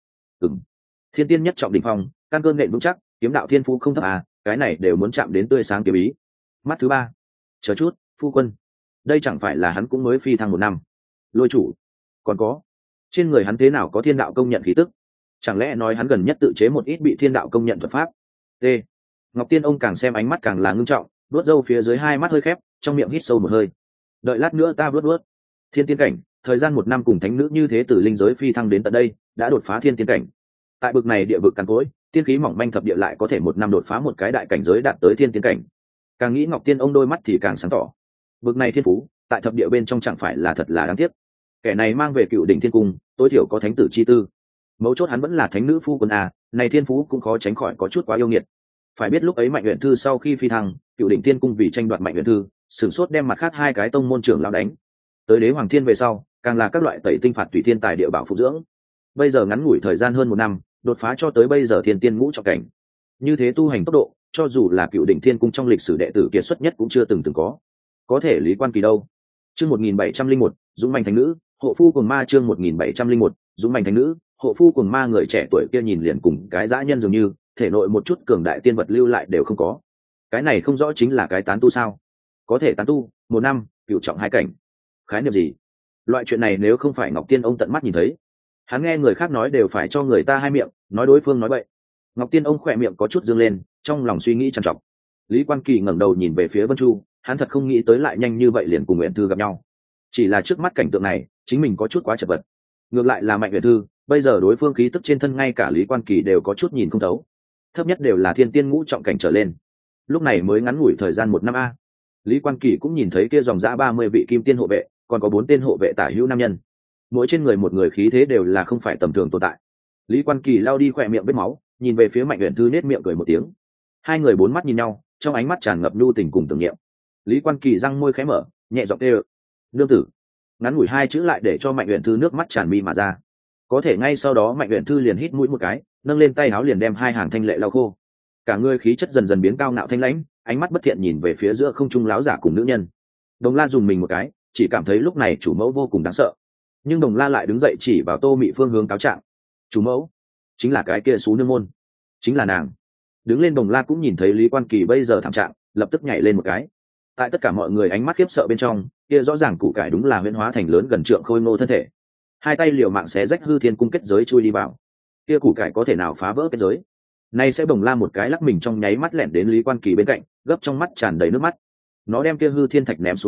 Speaker 1: thiên tiên nhất trọng đỉnh phong, căn cơ nghệ vững chắc, kiếm đạo thiên phú không thấp à, cái này đều muốn chạm đến tươi sáng kiếm ý. Mắt thứ ba, chờ chút, phu quân, đây chẳng phải là hắn cũng mới phi thăng 1 năm. Lôi chủ, còn có, trên người hắn thế nào có thiên đạo công nhận khí tức? Chẳng lẽ nói hắn gần nhất tự chế một ít bị thiên đạo công nhận thuật pháp? T. Ngọc Tiên ông càng xem ánh mắt càng là ngưng trọng, đuốt râu phía dưới 2 mắt hơi khép, trong miệng hít sâu một hơi. Đợi lát nữa ta đuốt. Thiên tiên cảnh, thời gian 1 năm cùng thánh nữ như thế từ linh giới phi thăng đến tận đây, đã đột phá thiên tiên cảnh. Tại bực này địa vực cằn cỗi, tiên khí mỏng manh thập địa lại có thể 1 năm đột phá một cái đại cảnh giới đạt tới thiên tiên cảnh. Càng nghĩ Ngọc Tiên ông đôi mắt thì càng sáng tỏ. Bực này thiên phú, tại thập địa bên trong chẳng phải là thật là đáng tiếc. Kẻ này mang về Cựu Đỉnh Thiên cung, tối thiểu có thánh tử chi tư. Mấu chốt hắn vẫn là thánh nữ phu quân à, này thiên phú cũng khó tránh khỏi có chút quá yêu nghiệt. Phải biết lúc ấy Mạnh Uyển Thư sau khi phi thăng, Cựu Đỉnh Thiên cung vì tranh đoạt Mạnh Uyển Thư, sửng sốt đem mặt khác 2 cái tông môn trưởng lão đánh. Tới Đế Hoàng Thiên về sau, càng là các loại tẩy tinh phạt tùy thiên tài địa bảo phụ dưỡng. Bây giờ ngắn ngủi thời gian hơn 1 năm, đột phá cho tới bây giờ thiên tiên ngũ trọng cảnh. Như thế tu hành tốc độ, cho dù là Cựu Đỉnh Thiên cung trong lịch sử đệ tử kiệt xuất nhất cũng chưa từng có. Có thể Lý Quan Kỳ đâu? Chương 1701, Dũng manh thánh nữ, hộ phu cùng ma chương 1701, Dũng manh thánh nữ, hộ phu cùng ma người trẻ tuổi kia nhìn liền cùng cái dã nhân dường như, thể nội một chút cường đại tiên vật lưu lại đều không có. Cái này không rõ chính là cái tán tu sao? Có thể tán tu, 1 năm, cửu trọng 2 cảnh. Khái niệm gì? Loại chuyện này nếu không phải Ngọc Tiên ông tận mắt nhìn thấy, hắn nghe người khác nói đều phải cho người ta 2 miệng, nói đối phương nói bậy. Ngọc Tiên ông khỏe miệng có chút dương lên, trong lòng suy nghĩ trằn trọc. Lý Quan Kỳ ngẩng đầu nhìn về phía Vân Chu, hắn thật không nghĩ tới lại nhanh như vậy liền cùng Uyển Thư gặp nhau. Chỉ là trước mắt cảnh tượng này, chính mình có chút quá chật vật. Ngược lại là Mạnh Uyển Thư, bây giờ đối phương khí tức trên thân ngay cả Lý Quan Kỳ đều có chút nhìn không thấu. Thấp nhất đều là thiên tiên ngũ trọng cảnh trở lên. Lúc này mới ngắn ngủi thời gian 1 năm a. Lý Quan Kỳ cũng nhìn thấy kia dòng dã 30 vị kim tiên hộ vệ, còn có 4 tên hộ vệ tả hữu nam nhân. Mỗi trên người một người khí thế đều là không phải tầm thường tồn tại. Lý Quan Kỳ lau đi khỏe miệng vết máu, nhìn về phía Mạnh Uyển Thư nết miệng cười một tiếng. 2 người 4 mắt nhìn nhau, trong ánh mắt tràn ngập nhu tình cùng tưởng niệm. Lý Quan Kỳ răng môi khẽ mở, nhẹ giọng kêu: "Nương tử." Ngắn ngủi 2 chữ lại để cho Mạnh Uyển Thư nước mắt tràn mi mà ra. Có thể ngay sau đó Mạnh Uyển Thư liền hít mũi một cái, nâng lên tay áo liền đem 2 hàng thanh lệ lau khô. Cả người khí chất dần dần biến cao ngạo thanh lãnh, ánh mắt bất thiện nhìn về phía giữa không trung láo giả cùng nữ nhân. Đồng La dùng mình một cái, chỉ cảm thấy lúc này chủ mẫu vô cùng đáng sợ. Nhưng Đồng La lại đứng dậy chỉ vào Tô Mị phương hướng cáo trạng: "Chủ mẫu, chính là cái kia xú nương môn, chính là nàng." Đứng lên Đồng La cũng nhìn thấy Lý Quan Kỳ bây giờ thảm trạng, lập tức nhảy lên một cái. Tại tất cả mọi người ánh mắt khiếp sợ bên trong, kia rõ ràng củ cải đúng là huyễn hóa thành lớn gần trượng khôi ngô thân thể. 2 tay liều mạng xé rách hư thiên cung kết giới chui đi vào. Kia củ cải có thể nào phá vỡ kết giới? Nay sẽ Đồng La một cái lắc mình trong nháy mắt lẻn đến Lý Quan Kỳ bên cạnh, gấp trong mắt tràn đầy nước mắt. Nó đem kia hư thiên thạch ném xuống đất,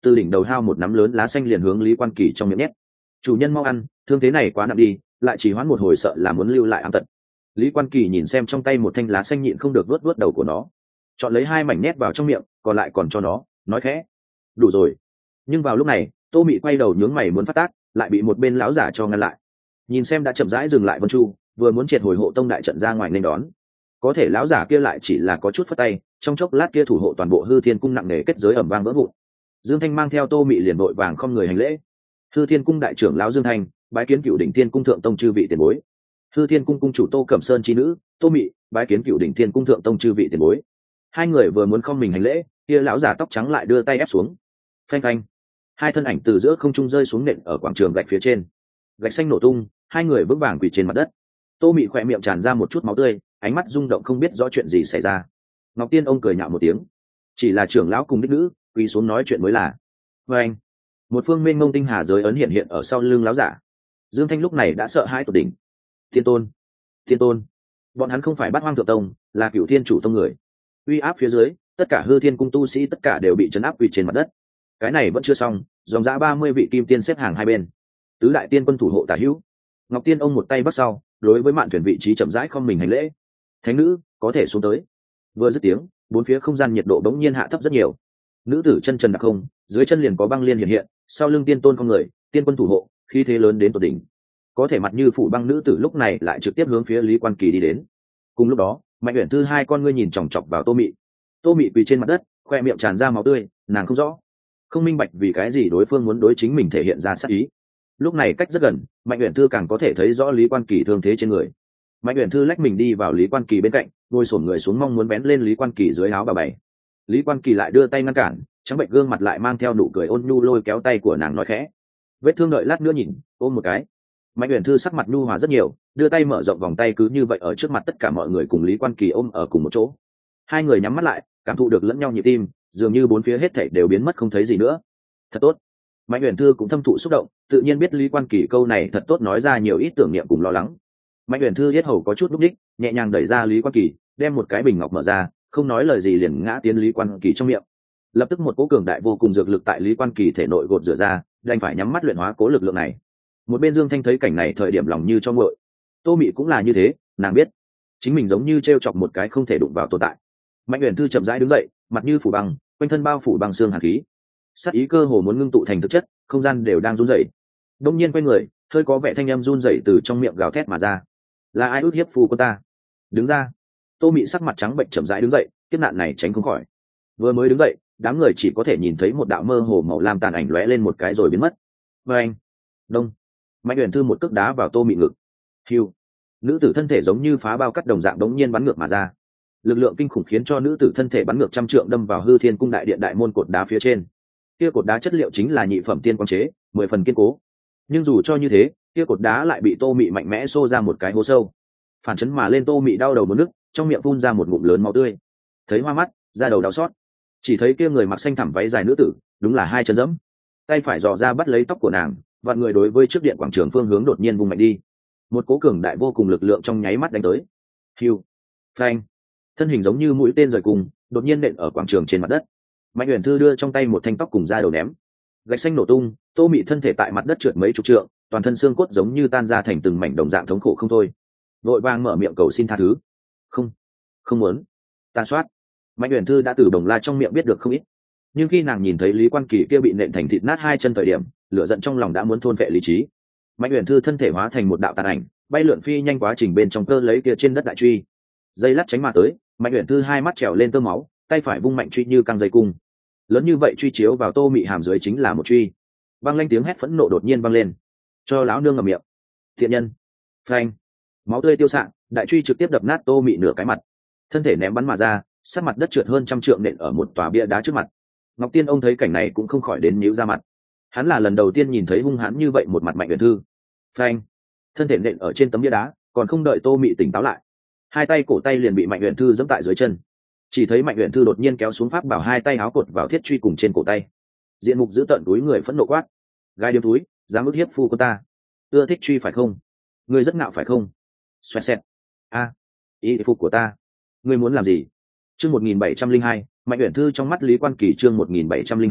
Speaker 1: từ đỉnh đầu hao một nắm lớn lá xanh liền hướng Lý Quan Kỳ trong miệng nhét. Chủ nhân mau ăn, thương thế này quá nặng đi, lại chỉ hoãn một hồi sợ là muốn lưu lại ám tật. Lý Quan Kỳ nhìn xem trong tay một thanh lá xanh nhịn không được vuốt đầu của nó, chọn lấy 2 mảnh nhét vào trong miệng, còn lại còn cho nó, nói khẽ: đủ rồi. Nhưng vào lúc này, Tô Mị quay đầu nhướng mày muốn phát tác, lại bị một bên lão giả cho ngăn lại. Nhìn xem đã chậm rãi dừng lại Vân Chu, vừa muốn triệt hồi hộ tông đại trận ra ngoài nên đón, có thể lão giả kia lại chỉ là có chút phất tay, trong chốc lát kia thủ hộ toàn bộ Hư Thiên cung nặng nề kết giới ầm vang vỡ vụn. Dương Thanh mang theo Tô Mị liền vội vàng không người hành lễ. Hư Thiên cung đại trưởng lão Dương Thanh, bái kiến Cửu Đỉnh Thiên cung thượng tông chư vị tiền bối. Hư Thiên cung cung chủ Tô Cẩm Sơn chi nữ, Tô Mị, bái kiến Cửu Đỉnh Thiên cung thượng tông chư vị tiền bối. Hai người vừa muốn không mình hành lễ, kia lão giả tóc trắng lại đưa tay ép xuống. Phanh phanh, hai thân ảnh từ giữa không trung rơi xuống nện ở quảng trường gạch phía trên, gạch xanh nổ tung, hai người vững vàng quỳ trên mặt đất. Tô Mị khỏe miệng tràn ra một chút máu tươi, ánh mắt rung động không biết rõ chuyện gì xảy ra. Ngọc Tiên ông cười nhạo một tiếng, chỉ là trưởng lão cùng đích nữ quỳ xuống nói chuyện mới là. Và anh, một phương mênh mông tinh hà giới ấn hiện ở sau lưng lão giả. Dương Thanh lúc này đã sợ hãi tột đỉnh. Thiên tôn, thiên tôn, bọn hắn không phải Bát Hoang thượng tông, là Cửu Thiên chủ tông người. Uy áp phía dưới, tất cả Hư Thiên cung tu sĩ tất cả đều bị trấn áp quỳ trên mặt đất. Cái này vẫn chưa xong, dòng dã 30 vị kim tiên xếp hàng hai bên, tứ đại tiên quân thủ hộ tả hữu. Ngọc Tiên ông một tay bắt sau, đối với mạn thuyền vị trí chậm rãi không mình hành lễ. Thánh nữ, có thể xuống tới. Vừa dứt tiếng, bốn phía không gian nhiệt độ bỗng nhiên hạ thấp rất nhiều. Nữ tử chân trần đặc không, dưới chân liền có băng liên hiện, sau lưng tiên tôn con người, tiên quân thủ hộ, khí thế lớn đến tột đỉnh. Có thể mặt như phủ băng nữ tử lúc này lại trực tiếp hướng phía Lý Quan Kỳ đi đến. Cùng lúc đó, Mạnh Uyển Thư hai con ngươi nhìn chòng chọc vào Tô Mị. Tô Mị quỳ trên mặt đất, khoe miệng tràn ra máu tươi, nàng không rõ, không minh bạch vì cái gì đối phương muốn đối chính mình thể hiện ra sát ý. Lúc này cách rất gần, Mạnh Uyển Thư càng có thể thấy rõ Lý Quan Kỳ thương thế trên người. Mạnh Uyển Thư lách mình đi vào Lý Quan Kỳ bên cạnh, ngồi xổm người xuống mong muốn bén lên Lý Quan Kỳ dưới áo bà bảy. Lý Quan Kỳ lại đưa tay ngăn cản, trắng bệnh gương mặt lại mang theo nụ cười ôn nhu lôi kéo tay của nàng nói khẽ: vết thương đợi lát nữa nhìn, ôm một cái. Mạnh Uyển Thư sắc mặt nhu hòa rất nhiều, đưa tay mở rộng vòng tay cứ như vậy ở trước mặt tất cả mọi người cùng Lý Quan Kỳ ôm ở cùng một chỗ. Hai người nhắm mắt lại, cảm thụ được lẫn nhau nhịp tim, dường như bốn phía hết thảy đều biến mất không thấy gì nữa. Thật tốt. Mạnh Uyển Thư cũng thâm thụ xúc động, tự nhiên biết Lý Quan Kỳ câu này thật tốt nói ra nhiều ít tưởng niệm cùng lo lắng. Mạnh Uyển Thư yết hầu có chút lúc đích, nhẹ nhàng đẩy ra Lý Quan Kỳ, đem một cái bình ngọc mở ra, không nói lời gì liền ngã tiến Lý Quan Kỳ trong miệng. Lập tức một cỗ cường đại vô cùng dược lực tại Lý Quan Kỳ thể nội gột rửa ra, đành phải nhắm mắt luyện hóa cố lực lượng này. Một bên Dương Thanh thấy cảnh này thời điểm lòng như cho nguội. Tô Mị cũng là như thế, nàng biết chính mình giống như treo chọc một cái không thể đụng vào tồn tại. Mạnh Uyển Thư chậm rãi đứng dậy, mặt như phủ băng, quanh thân bao phủ bằng xương hàn khí, sát ý cơ hồ muốn ngưng tụ thành thực chất, không gian đều đang run rẩy. Đông nhiên quay người, hơi có vẻ thanh âm run rẩy từ trong miệng gào thét mà ra: là ai ước hiếp phu của ta? Đứng ra. Tô Mị sắc mặt trắng bệnh chậm rãi đứng dậy, kiếp nạn này tránh không khỏi. Vừa mới đứng dậy, đám người chỉ có thể nhìn thấy một đạo mơ hồ màu lam tàn ảnh lóe lên một cái rồi biến mất. Và anh, đông. Mạnh Uyển Thư một cước đá vào Tô Mị ngực. Hiu. Nữ tử thân thể giống như phá bao cắt đồng dạng đống nhiên bắn ngược mà ra. Lực lượng kinh khủng khiến cho nữ tử thân thể bắn ngược trăm trượng đâm vào Hư Thiên cung đại điện đại môn cột đá phía trên. Kia cột đá chất liệu chính là nhị phẩm tiên quang chế, 10 phần kiên cố. Nhưng dù cho như thế, kia cột đá lại bị Tô Mị mạnh mẽ xô ra một cái hố sâu. Phản chấn mà lên, Tô Mị đau đầu muốn nức, trong miệng phun ra một ngụm lớn máu tươi. Thấy hoa mắt, ra đầu đau xót. Chỉ thấy kia người mặc xanh thẳm váy dài nữ tử, đúng là hai chân dẫm. Tay phải dò ra bắt lấy tóc của nàng, vạn người đối với trước điện quảng trường phương hướng đột nhiên vung mạnh đi. Một cố cường đại vô cùng lực lượng trong nháy mắt đánh tới. Hiu, phanh. Thân hình giống như mũi tên rời cùng, đột nhiên nện ở quảng trường trên mặt đất. Mạnh Uyển Thư đưa trong tay một thanh tóc cùng ra đầu ném. Gạch xanh nổ tung, Tô Mị thân thể tại mặt đất trượt mấy chục trượng, toàn thân xương cốt giống như tan ra thành từng mảnh đồng dạng thống khổ không thôi. Vội vàng mở miệng cầu xin tha thứ. Không, không muốn. Ta soát. Mạnh Uyển Thư đã từ Đồng La trong miệng biết được không ít, nhưng khi nàng nhìn thấy Lý Quan Kỳ kia bị nện thành thịt nát hai chân thời điểm, lửa giận trong lòng đã muốn thôn phệ lý trí. Mạnh Uyển Thư thân thể hóa thành một đạo tàn ảnh, bay lượn phi nhanh quá trình bên trong cơ lấy kia trên đất đại truy. Dây lát tránh mà tới, Mạnh Uyển Thư hai mắt trèo lên tơ máu, tay phải vung mạnh truy như căng dây cung. Lớn như vậy truy chiếu vào Tô Mị hàm dưới chính là một truy. Vang lên tiếng hét phẫn nộ đột nhiên vang lên. Cho lão nương ngậm miệng. Thiện nhân. Phanh. Máu tươi tiêu xạ, đại truy trực tiếp đập nát Tô Mị nửa cái mặt. Thân thể ném bắn mà ra, sát mặt đất trượt hơn trăm trượng nện ở một tòa bia đá trước mặt. Ngọc Tiên ông thấy cảnh này cũng không khỏi đến nhíu ra mặt. Hắn là lần đầu tiên nhìn thấy hung hãn như vậy một mặt Mạnh Uyển Thư. Phanh. Thân thể nện ở trên tấm bia đá, còn không đợi Tô Mị tỉnh táo lại, hai tay cổ tay liền bị Mạnh Uyển Thư giẫm tại dưới chân. Chỉ thấy Mạnh Uyển Thư đột nhiên kéo xuống pháp bảo, hai tay áo cột vào thiết truy cùng trên cổ tay. Diện mục giữ tận túi người phẫn nộ quát: gai điếm túi, dám ức hiếp phu của ta, ưa thích truy phải không? Ngươi rất ngạo phải không? Xoẹt xẹt. A, ý phục của ta, ngươi muốn làm gì? Chương 1702, Mạnh Uyển Thư trong mắt Lý Quan Kỳ. Chương 1702,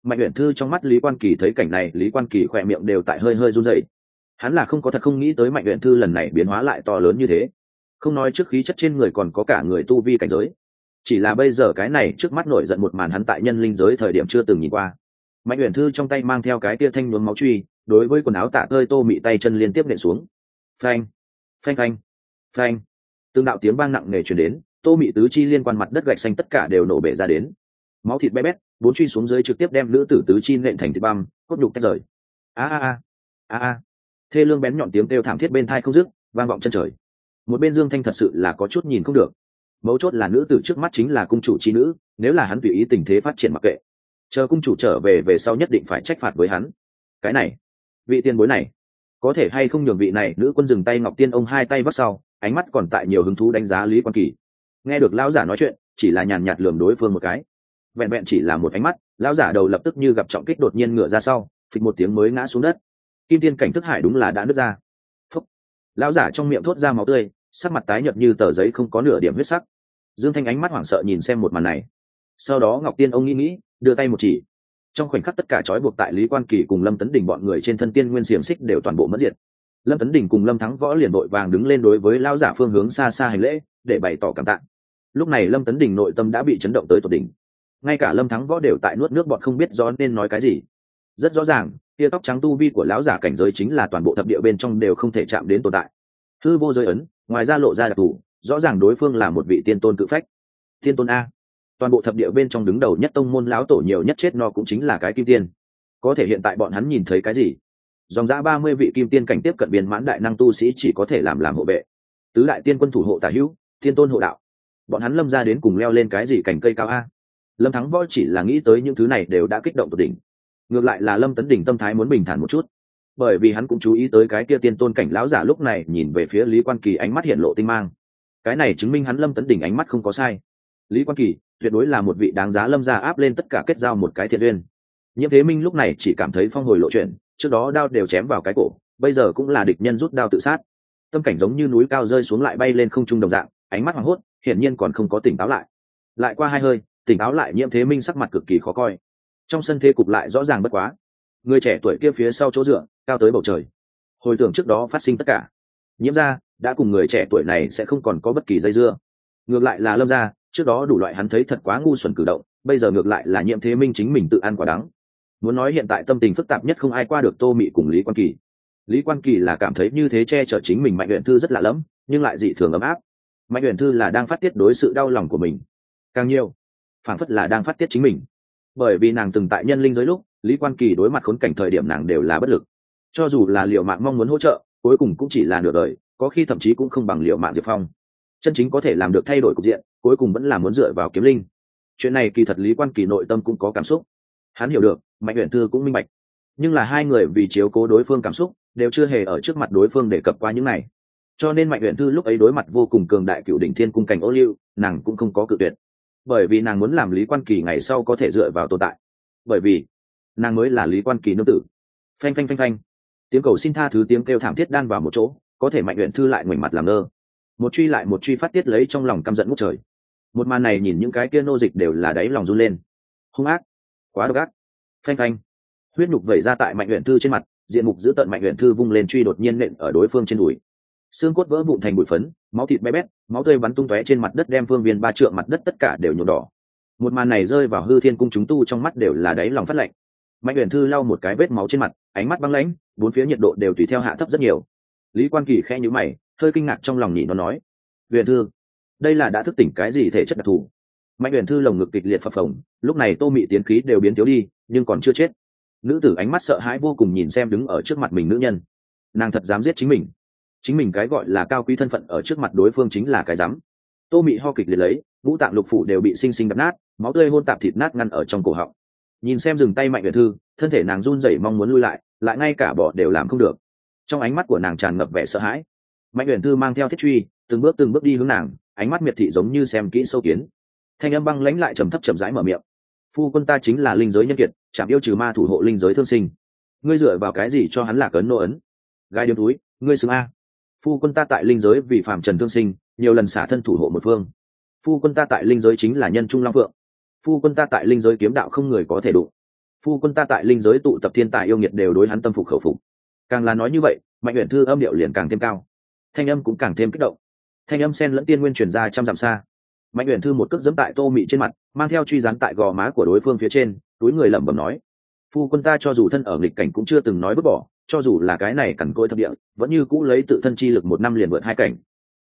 Speaker 1: Mạnh Uyển Thư trong mắt Lý Quan Kỳ thấy cảnh này, Lý Quan Kỳ khỏe miệng đều tại hơi hơi run rẩy. Hắn là không nghĩ tới Mạnh Uyển Thư lần này biến hóa lại to lớn như thế, không nói trước khí chất trên người còn có cả người tu vi cảnh giới, chỉ là bây giờ cái này trước mắt nổi giận một màn hắn tại nhân linh giới thời điểm chưa từng nhìn qua. Mạnh Uyển Thư trong tay mang theo cái tia thanh nhuốm máu truy, đối với quần áo tả tơi Tô Mị tay chân liên tiếp nện xuống. Phanh, phanh phanh, phanh. Từng đạo tiếng vang nặng nề truyền đến, Tô Mị tứ chi liên quan mặt đất gạch xanh tất cả đều nổ bể ra đến. Máu thịt bé bét, bốn truy xuống dưới trực tiếp đem nữ tử tứ chi nện thành thịt băm, cốt nhục tách rời. A a a a. Thê lương bén nhọn tiếng kêu thảm thiết bên tai không dứt, vang vọng chân trời. Một bên Dương Thanh thật sự là có chút nhìn không được. Mấu chốt là nữ tử trước mắt chính là cung chủ chi nữ, nếu là hắn tùy ý tình thế phát triển mặc kệ, chờ cung chủ trở về sau nhất định phải trách phạt với hắn. Cái này, vị tiền bối này, có thể hay không nhường vị này nữ quân dừng tay Ngọc Tiên ông hai tay vắt sau, ánh mắt còn tại nhiều hứng thú đánh giá Lý Quan Kỳ. Nghe được lão giả nói chuyện, chỉ là nhàn nhạt lườm đối phương một cái. Vẹn vẹn chỉ là một ánh mắt, lão giả đầu lập tức như gặp trọng kích đột nhiên ngửa ra sau, phịch một tiếng mới ngã xuống đất. Kim tiên cảnh thức hải đúng là đã nứt ra. Phúc. Lão giả trong miệng thốt ra máu tươi, sắc mặt tái nhợt như tờ giấy không có nửa điểm huyết sắc. Dương Thanh ánh mắt hoảng sợ nhìn xem một màn này. Sau đó Ngọc Tiên ông nghĩ, đưa tay một chỉ. Trong khoảnh khắc tất cả trói buộc tại Lý Quan Kỳ cùng Lâm Tấn Đình bọn người trên thân tiên nguyên xiềng xích đều toàn bộ mất diệt. Lâm Tấn Đình cùng Lâm Thắng Võ liền vội vàng đứng lên đối với lão giả phương hướng xa xa hành lễ, để bày tỏ cảm tạ. Lúc này Lâm Tấn Đình nội tâm đã bị chấn động tới tột đỉnh. Ngay cả Lâm Thắng Võ đều tại nuốt nước bọt không biết rõ nên nói cái gì. Rất rõ ràng, tia tóc trắng tu vi của lão giả cảnh giới chính là toàn bộ thập địa bên trong đều không thể chạm đến tồn tại. Hư vô giới ấn, ngoài ra lộ ra đặc thù, rõ ràng đối phương là một vị tiên tôn cự phách. Tiên tôn a, toàn bộ thập địa bên trong đứng đầu nhất tông môn lão tổ nhiều nhất chết no cũng chính là cái kim tiên. Có thể hiện tại bọn hắn nhìn thấy cái gì? Dòng dã 30 vị kim tiên cảnh tiếp cận viên mãn đại năng tu sĩ chỉ có thể làm hộ vệ. Tứ đại tiên quân thủ hộ tả hữu, tiên tôn hộ đạo. Bọn hắn Lâm ra đến cùng leo lên cái gì cảnh cây cao a? Lâm Thắng Võ chỉ là nghĩ tới những thứ này đều đã kích động tột đỉnh. Ngược lại là Lâm Tấn Đình tâm thái muốn bình thản một chút, bởi vì hắn cũng chú ý tới cái kia tiên tôn cảnh lão giả lúc này nhìn về phía Lý Quan Kỳ ánh mắt hiện lộ tinh mang. Cái này chứng minh hắn Lâm Tấn Đình ánh mắt không có sai. Lý Quan Kỳ tuyệt đối là một vị đáng giá Lâm gia áp lên tất cả kết giao một cái thiện duyên. Nhiễm Thế Minh lúc này chỉ cảm thấy phong hồi lộ chuyện, trước đó đao đều chém vào cái cổ, bây giờ cũng là địch nhân rút đao tự sát. Tâm cảnh giống như núi cao rơi xuống lại bay lên không trung đồng dạng, ánh mắt hoảng hốt, hiển nhiên còn không có tỉnh táo lại. Lại qua hai hơi, tỉnh táo lại Nhiễm Thế Minh sắc mặt cực kỳ khó coi. Trong sân thế cục lại rõ ràng bất quá. Người trẻ tuổi kia phía sau chỗ dựa, cao tới bầu trời. Hồi tưởng trước đó phát sinh tất cả, Nhiễm gia đã cùng người trẻ tuổi này sẽ không còn có bất kỳ dây dưa. Ngược lại là Lâm gia, trước đó đủ loại hắn thấy thật quá ngu xuẩn cử động, bây giờ ngược lại là Nhiễm Thế Minh chính mình tự ăn quả đắng. Muốn nói hiện tại tâm tình phức tạp nhất không ai qua được Tô Mị cùng Lý Quan Kỳ. Lý Quan Kỳ là cảm thấy như thế che chở chính mình Mạnh Uyển Thư rất lạ lẫm, nhưng lại dị thường ấm áp. Mạnh Uyển Thư là đang phát tiết đối sự đau lòng của mình, càng nhiều, phảng phất là đang phát tiết chính mình. Bởi vì nàng từng tại nhân linh giới lúc, Lý Quan Kỳ đối mặt khốn cảnh thời điểm nàng đều là bất lực. Cho dù là liều mạng mong muốn hỗ trợ, cuối cùng cũng chỉ là nửa đời, có khi thậm chí cũng không bằng liều mạng Diệp Phong. Chân chính có thể làm được thay đổi cục diện, cuối cùng vẫn là muốn dựa vào kiếm linh. Chuyện này kỳ thật Lý Quan Kỳ nội tâm cũng có cảm xúc. Hắn hiểu được, Mạnh Uyển Thư cũng minh bạch. Nhưng là hai người vì chiếu cố đối phương cảm xúc, đều chưa hề ở trước mặt đối phương đề cập qua những này. Cho nên Mạnh Uyển Thư lúc ấy đối mặt vô cùng cường đại cựu đỉnh thiên cung cảnh Ô Liu, nàng cũng không có cự tuyệt. Bởi vì nàng muốn làm Lý Quan Kỳ ngày sau có thể dựa vào tồn tại. Bởi vì nàng mới là Lý Quan Kỳ nương tử. Phanh phanh phanh phanh. Tiếng cầu xin tha thứ tiếng kêu thảm thiết đan vào một chỗ, có thể Mạnh Uyển Thư lại ngoảnh mặt làm ngơ. Một truy lại một truy phát tiết lấy trong lòng căm giận ngút trời. Một màn này nhìn những cái kia nô dịch đều là đáy lòng run lên. Hung ác, quá độc ác. Phanh phanh. Huyết nhục vẩy ra tại Mạnh Uyển Thư trên mặt, diện mục giữ tận Mạnh Uyển Thư vung lên truy đột nhiên nện ở đối phương trên đùi. Xương cốt vỡ vụn thành bụi phấn, máu thịt bé bét, máu tươi bắn tung tóe trên mặt đất đem phương viên 3 trượng mặt đất tất cả đều nhuộm đỏ. Một màn này rơi vào Hư Thiên cung chúng tu trong mắt đều là đáy lòng phát lạnh. Mạnh Uyển Thư lau một cái vết máu trên mặt, ánh mắt băng lãnh, bốn phía nhiệt độ đều tùy theo hạ thấp rất nhiều. Lý Quan Kỳ khẽ nhíu mày, hơi kinh ngạc trong lòng nhịn nó nói: "Uyển Thư, đây là đã thức tỉnh cái gì thể chất đặc thù?" Mạnh Uyển Thư lồng ngực kịch liệt phập phồng, lúc này Tô Mị tiến khí đều biến thiếu đi, nhưng còn chưa chết. Nữ tử ánh mắt sợ hãi vô cùng nhìn xem đứng ở trước mặt mình nữ nhân. Nàng thật dám giết chính mình. Chính mình cái gọi là cao quý thân phận ở trước mặt đối phương chính là cái dám. Tô Mị ho kịch liệt lấy, ngũ tạng lục phủ đều bị sinh sinh đập nát, máu tươi hôn tạp thịt nát ngăn ở trong cổ họng. Nhìn xem dừng tay Mạnh Uyển Thư, thân thể nàng run rẩy mong muốn lui lại, lại ngay cả bỏ đều làm không được. Trong ánh mắt của nàng tràn ngập vẻ sợ hãi. Mạnh Uyển Thư mang theo thiết truy, từng bước đi hướng nàng, ánh mắt miệt thị giống như xem kỹ sâu kiến. Thanh âm băng lãnh lại trầm thấp chậm rãi mở miệng: "Phu quân ta chính là linh giới nhân kiệt, chạm yêu trừ ma thủ hộ linh giới thương sinh. Ngươi dựa vào cái gì cho hắn là cấn nô ấn? Gai điếm túi, ngươi xứng a? Phu quân ta tại linh giới vì phàm trần thương sinh, nhiều lần xả thân thủ hộ một phương. Phu quân ta tại linh giới chính là nhân trung long vượng. Phu quân ta tại linh giới kiếm đạo không người có thể đụng. phu quân ta tại linh giới tụ tập thiên tài yêu nghiệt đều đối hắn tâm phục khẩu phục. Càng là nói như vậy, Mạnh Uyển Thư âm điệu liền càng thêm cao, thanh âm cũng càng thêm kích động. Thanh âm sen lẫn tiên nguyên truyền ra trăm dặm xa. Mạnh Uyển Thư một cước giẫm tại Tô Mị trên mặt, mang theo truy gián tại gò má của đối phương phía trên, túi người lẩm bẩm nói: phu quân ta cho dù thân ở nghịch cảnh cũng chưa từng nói vứt bỏ, cho dù là cái này cằn cỗi thập địa, vẫn như cũ lấy tự thân chi lực một năm liền vượt hai cảnh.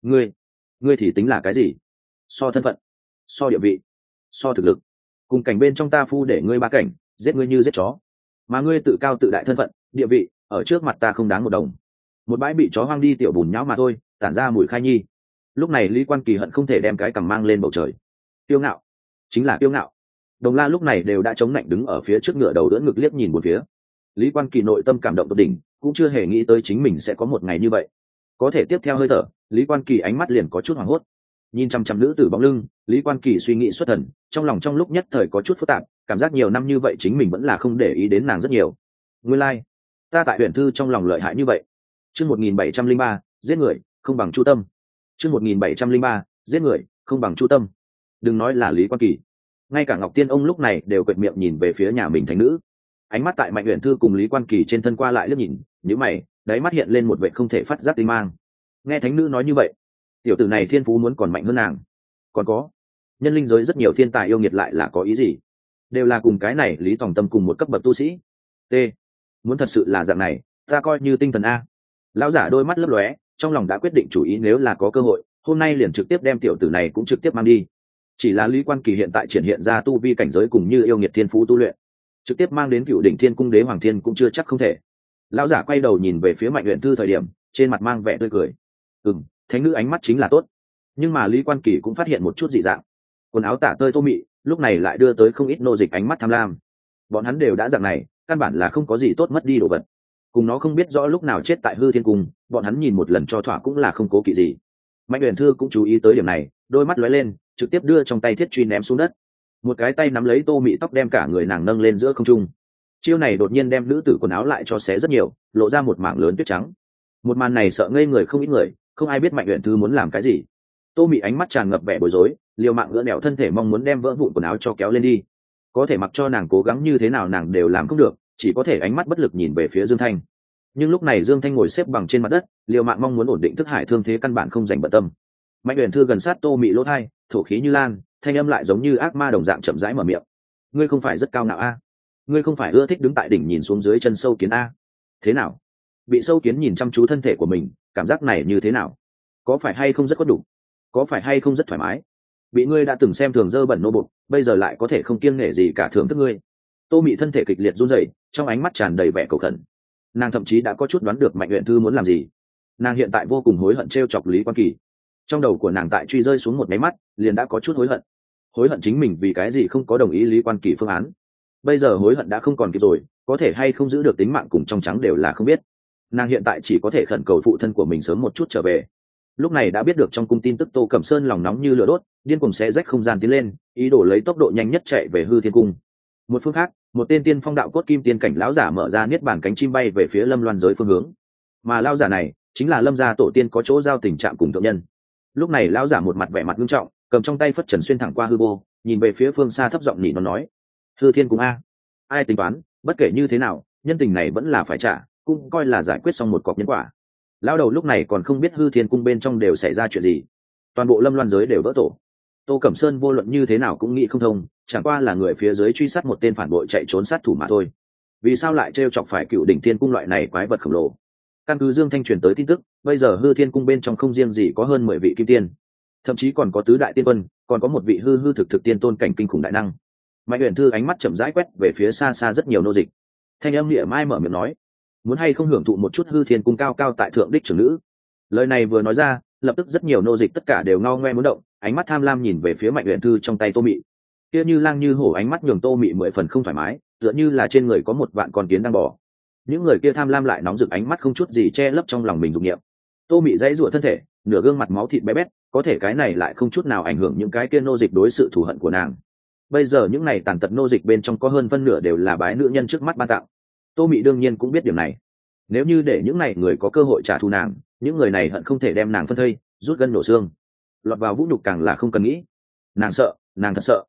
Speaker 1: Ngươi thì tính là cái gì? So thân phận, so địa vị, so thực lực, cùng cảnh bên trong ta phu để ngươi ba cảnh, giết ngươi như giết chó. Mà ngươi tự cao tự đại thân phận, địa vị, ở trước mặt ta không đáng một đồng. Một bãi bị chó hoang đi tiểu bùn nhão mà thôi, tản ra mùi khai nhi. Lúc này Lý Quan Kỳ hận không thể đem cái cằm mang lên bầu trời. Kiêu ngạo, chính là kiêu ngạo. Đồng La lúc này đều đã chống lạnh đứng ở phía trước ngựa đầu đỡ ngực liếc nhìn một phía. Lý Quan Kỳ nội tâm cảm động tột đỉnh, cũng chưa hề nghĩ tới chính mình sẽ có một ngày như vậy. Có thể tiếp theo hơi thở, Lý Quan Kỳ ánh mắt liền có chút hoảng hốt. Nhìn chăm chăm nữ tử bóng lưng, Lý Quan Kỳ suy nghĩ xuất thần, trong lòng trong lúc nhất thời có chút phức tạp, cảm giác nhiều năm như vậy chính mình vẫn là không để ý đến nàng rất nhiều. Nguyên lai, ta tại Huyền Thư trong lòng lợi hại như vậy. Chương 1703, giết người không bằng Chu Tâm. Chương 1703, giết người không bằng Chu Tâm. Đừng nói là Lý Quan Kỳ, ngay cả Ngọc Tiên ông lúc này đều quệt miệng nhìn về phía nhà mình thánh nữ. Ánh mắt tại Mạnh Uyển Thư cùng Lý Quan Kỳ trên thân qua lại liếc nhìn, nhíu mày, đáy mắt hiện lên một vẻ không thể phát giác tinh mang. Nghe thánh nữ nói như vậy, tiểu tử này thiên phú muốn còn mạnh hơn nàng. Còn có, nhân linh giới rất nhiều thiên tài yêu nghiệt lại là có ý gì? Đều là cùng cái này Lý Tòng Tâm cùng một cấp bậc tu sĩ. T. Muốn thật sự là dạng này, ta coi như tinh thần a. Lão giả đôi mắt lấp lóe, trong lòng đã quyết định chủ ý nếu là có cơ hội, hôm nay liền trực tiếp đem tiểu tử này cũng trực tiếp mang đi. Chỉ là Lý Quan Kỳ hiện tại triển hiện ra tu vi cảnh giới cùng như yêu nghiệt thiên phú tu luyện, trực tiếp mang đến Cựu Đỉnh Thiên Cung Đế Hoàng Thiên cũng chưa chắc không thể. Lão giả quay đầu nhìn về phía Mạnh Uyển Thư thời điểm, trên mặt mang vẻ tươi cười. Thánh nữ ánh mắt chính là tốt. Nhưng mà Lý Quan Kỳ cũng phát hiện một chút dị dạng. Quần áo tả tơi Tô Mị lúc này lại đưa tới không ít nô dịch ánh mắt tham lam. Bọn hắn đều đã dạng này, căn bản là không có gì tốt mất đi đồ vật. Cùng nó không biết rõ lúc nào chết tại Hư Thiên Cung, bọn hắn nhìn một lần cho thỏa cũng là không cố kỵ gì. Mạnh Uyển Thư cũng chú ý tới điểm này, đôi mắt lóe lên, trực tiếp đưa trong tay thiết truy ném xuống đất. Một cái tay nắm lấy Tô Mị tóc đem cả người nàng nâng lên giữa không trung. Chiêu này đột nhiên đem nữ tử quần áo lại cho xé rất nhiều, lộ ra một mảng lớn tuyết trắng. Một màn này sợ ngây người không ít người, không ai biết Mạnh Uyển Thư muốn làm cái gì. Tô Mị ánh mắt tràn ngập vẻ bối rối, liều mạng ngỡ nẻo thân thể mong muốn đem vỡ vụn quần áo cho kéo lên đi. Có thể mặc cho nàng cố gắng như thế nào nàng đều làm không được, chỉ có thể ánh mắt bất lực nhìn về phía Dương Thanh. Nhưng lúc này Dương Thanh ngồi xếp bằng trên mặt đất, liều mạng mong muốn ổn định thức hải thương thế căn bản không dành bận tâm. Mạnh Uyển Thư gần sát Tô Mị lỗ tai, thổ khí như lan, thanh âm lại giống như ác ma đồng dạng chậm rãi mở miệng. Ngươi không phải rất cao ngạo a? Ngươi không phải ưa thích đứng tại đỉnh nhìn xuống dưới chân sâu kiến a? Thế nào? Bị sâu kiến nhìn chăm chú thân thể của mình, cảm giác này như thế nào? Có phải hay không rất có đủ? Có phải hay không rất thoải mái? Bị ngươi đã từng xem thường dơ bẩn nô bộc, bây giờ lại có thể không kiêng nể gì cả thưởng thức ngươi. Tô Mị thân thể kịch liệt run rẩy, trong ánh mắt tràn đầy vẻ cầu khẩn. Nàng thậm chí đã có chút đoán được Mạnh Uyển Thư muốn làm gì. Nàng hiện tại vô cùng hối hận trêu chọc Lý Quan Kỳ. Trong đầu của nàng tại truy rơi xuống một máy mắt, liền đã có chút hối hận. Hối hận chính mình vì cái gì không có đồng ý Lý Quan Kỳ phương án. Bây giờ hối hận đã không còn kịp rồi, có thể hay không giữ được tính mạng cùng trong trắng đều là không biết. Nàng hiện tại chỉ có thể khẩn cầu phụ thân của mình sớm một chút trở về. Lúc này đã biết được trong cung tin tức Tô Cẩm Sơn lòng nóng như lửa đốt, điên cuồng xé rách không gian tiến lên, ý đồ lấy tốc độ nhanh nhất chạy về Hư Thiên Cung. Một phương khác, một tên tiên phong đạo cốt kim tiên cảnh lão giả mở ra niết bàn cánh chim bay về phía Lâm Loan giới phương hướng. Mà lão giả này chính là Lâm gia tổ tiên có chỗ giao tình trạng cùng thượng nhân. Lúc này lão giả một mặt vẻ mặt nghiêm trọng, cầm trong tay phất trần xuyên thẳng qua hư vô, nhìn về phía phương xa thấp giọng nỉ nó nói: Hư Thiên Cung a, ai tính toán, bất kể như thế nào, nhân tình này vẫn là phải trả, cũng coi là giải quyết xong một cọc nhân quả. Lão đầu lúc này còn không biết Hư Thiên Cung bên trong đều xảy ra chuyện gì, toàn bộ Lâm Loan giới đều vỡ tổ. Tô Cẩm Sơn vô luận như thế nào cũng nghĩ không thông, chẳng qua là người phía dưới truy sát một tên phản bội chạy trốn sát thủ mà thôi. Vì sao lại trêu chọc phải Cựu Đỉnh Thiên Cung loại này quái vật khổng lồ? Căn cứ Dương Thanh truyền tới tin tức, bây giờ Hư Thiên Cung bên trong không riêng gì có hơn 10 vị kim tiên, thậm chí còn có tứ đại tiên quân, còn có một vị hư thực tiên tôn cảnh kinh khủng đại năng. Mạnh Uyển Thư ánh mắt chậm rãi quét về phía xa xa rất nhiều nô dịch, thanh âm địa mai mở miệng nói: muốn hay không hưởng thụ một chút Hư Thiên Cung cao cao tại thượng đích trưởng nữ? Lời này vừa nói ra, lập tức rất nhiều nô dịch tất cả đều ngao ngoe muốn động, ánh mắt tham lam nhìn về phía Mạnh Uyển Thư trong tay Tô Mị. Kia như lang như hổ ánh mắt nhường Tô Mị 10 phần không thoải mái, tựa như là trên người có một vạn con kiến đang bò. Những người kia tham lam lại nóng rực ánh mắt không chút gì che lấp trong lòng mình dục niệm. Tô Mị dãy rủa thân thể, nửa gương mặt máu thịt bé bét, có thể cái này lại không chút nào ảnh hưởng những cái kia nô dịch đối sự thù hận của nàng. Bây giờ những này tàn tật nô dịch bên trong có hơn phân nửa đều là bái nữ nhân trước mắt ban tặng. Tô Mị đương nhiên cũng biết điểm này. Nếu như để những này người có cơ hội trả thù nàng, những người này hận không thể đem nàng phân thây, rút gân nổ xương. Lọt vào vũ nhục càng là không cần nghĩ. Nàng sợ, nàng thật sợ.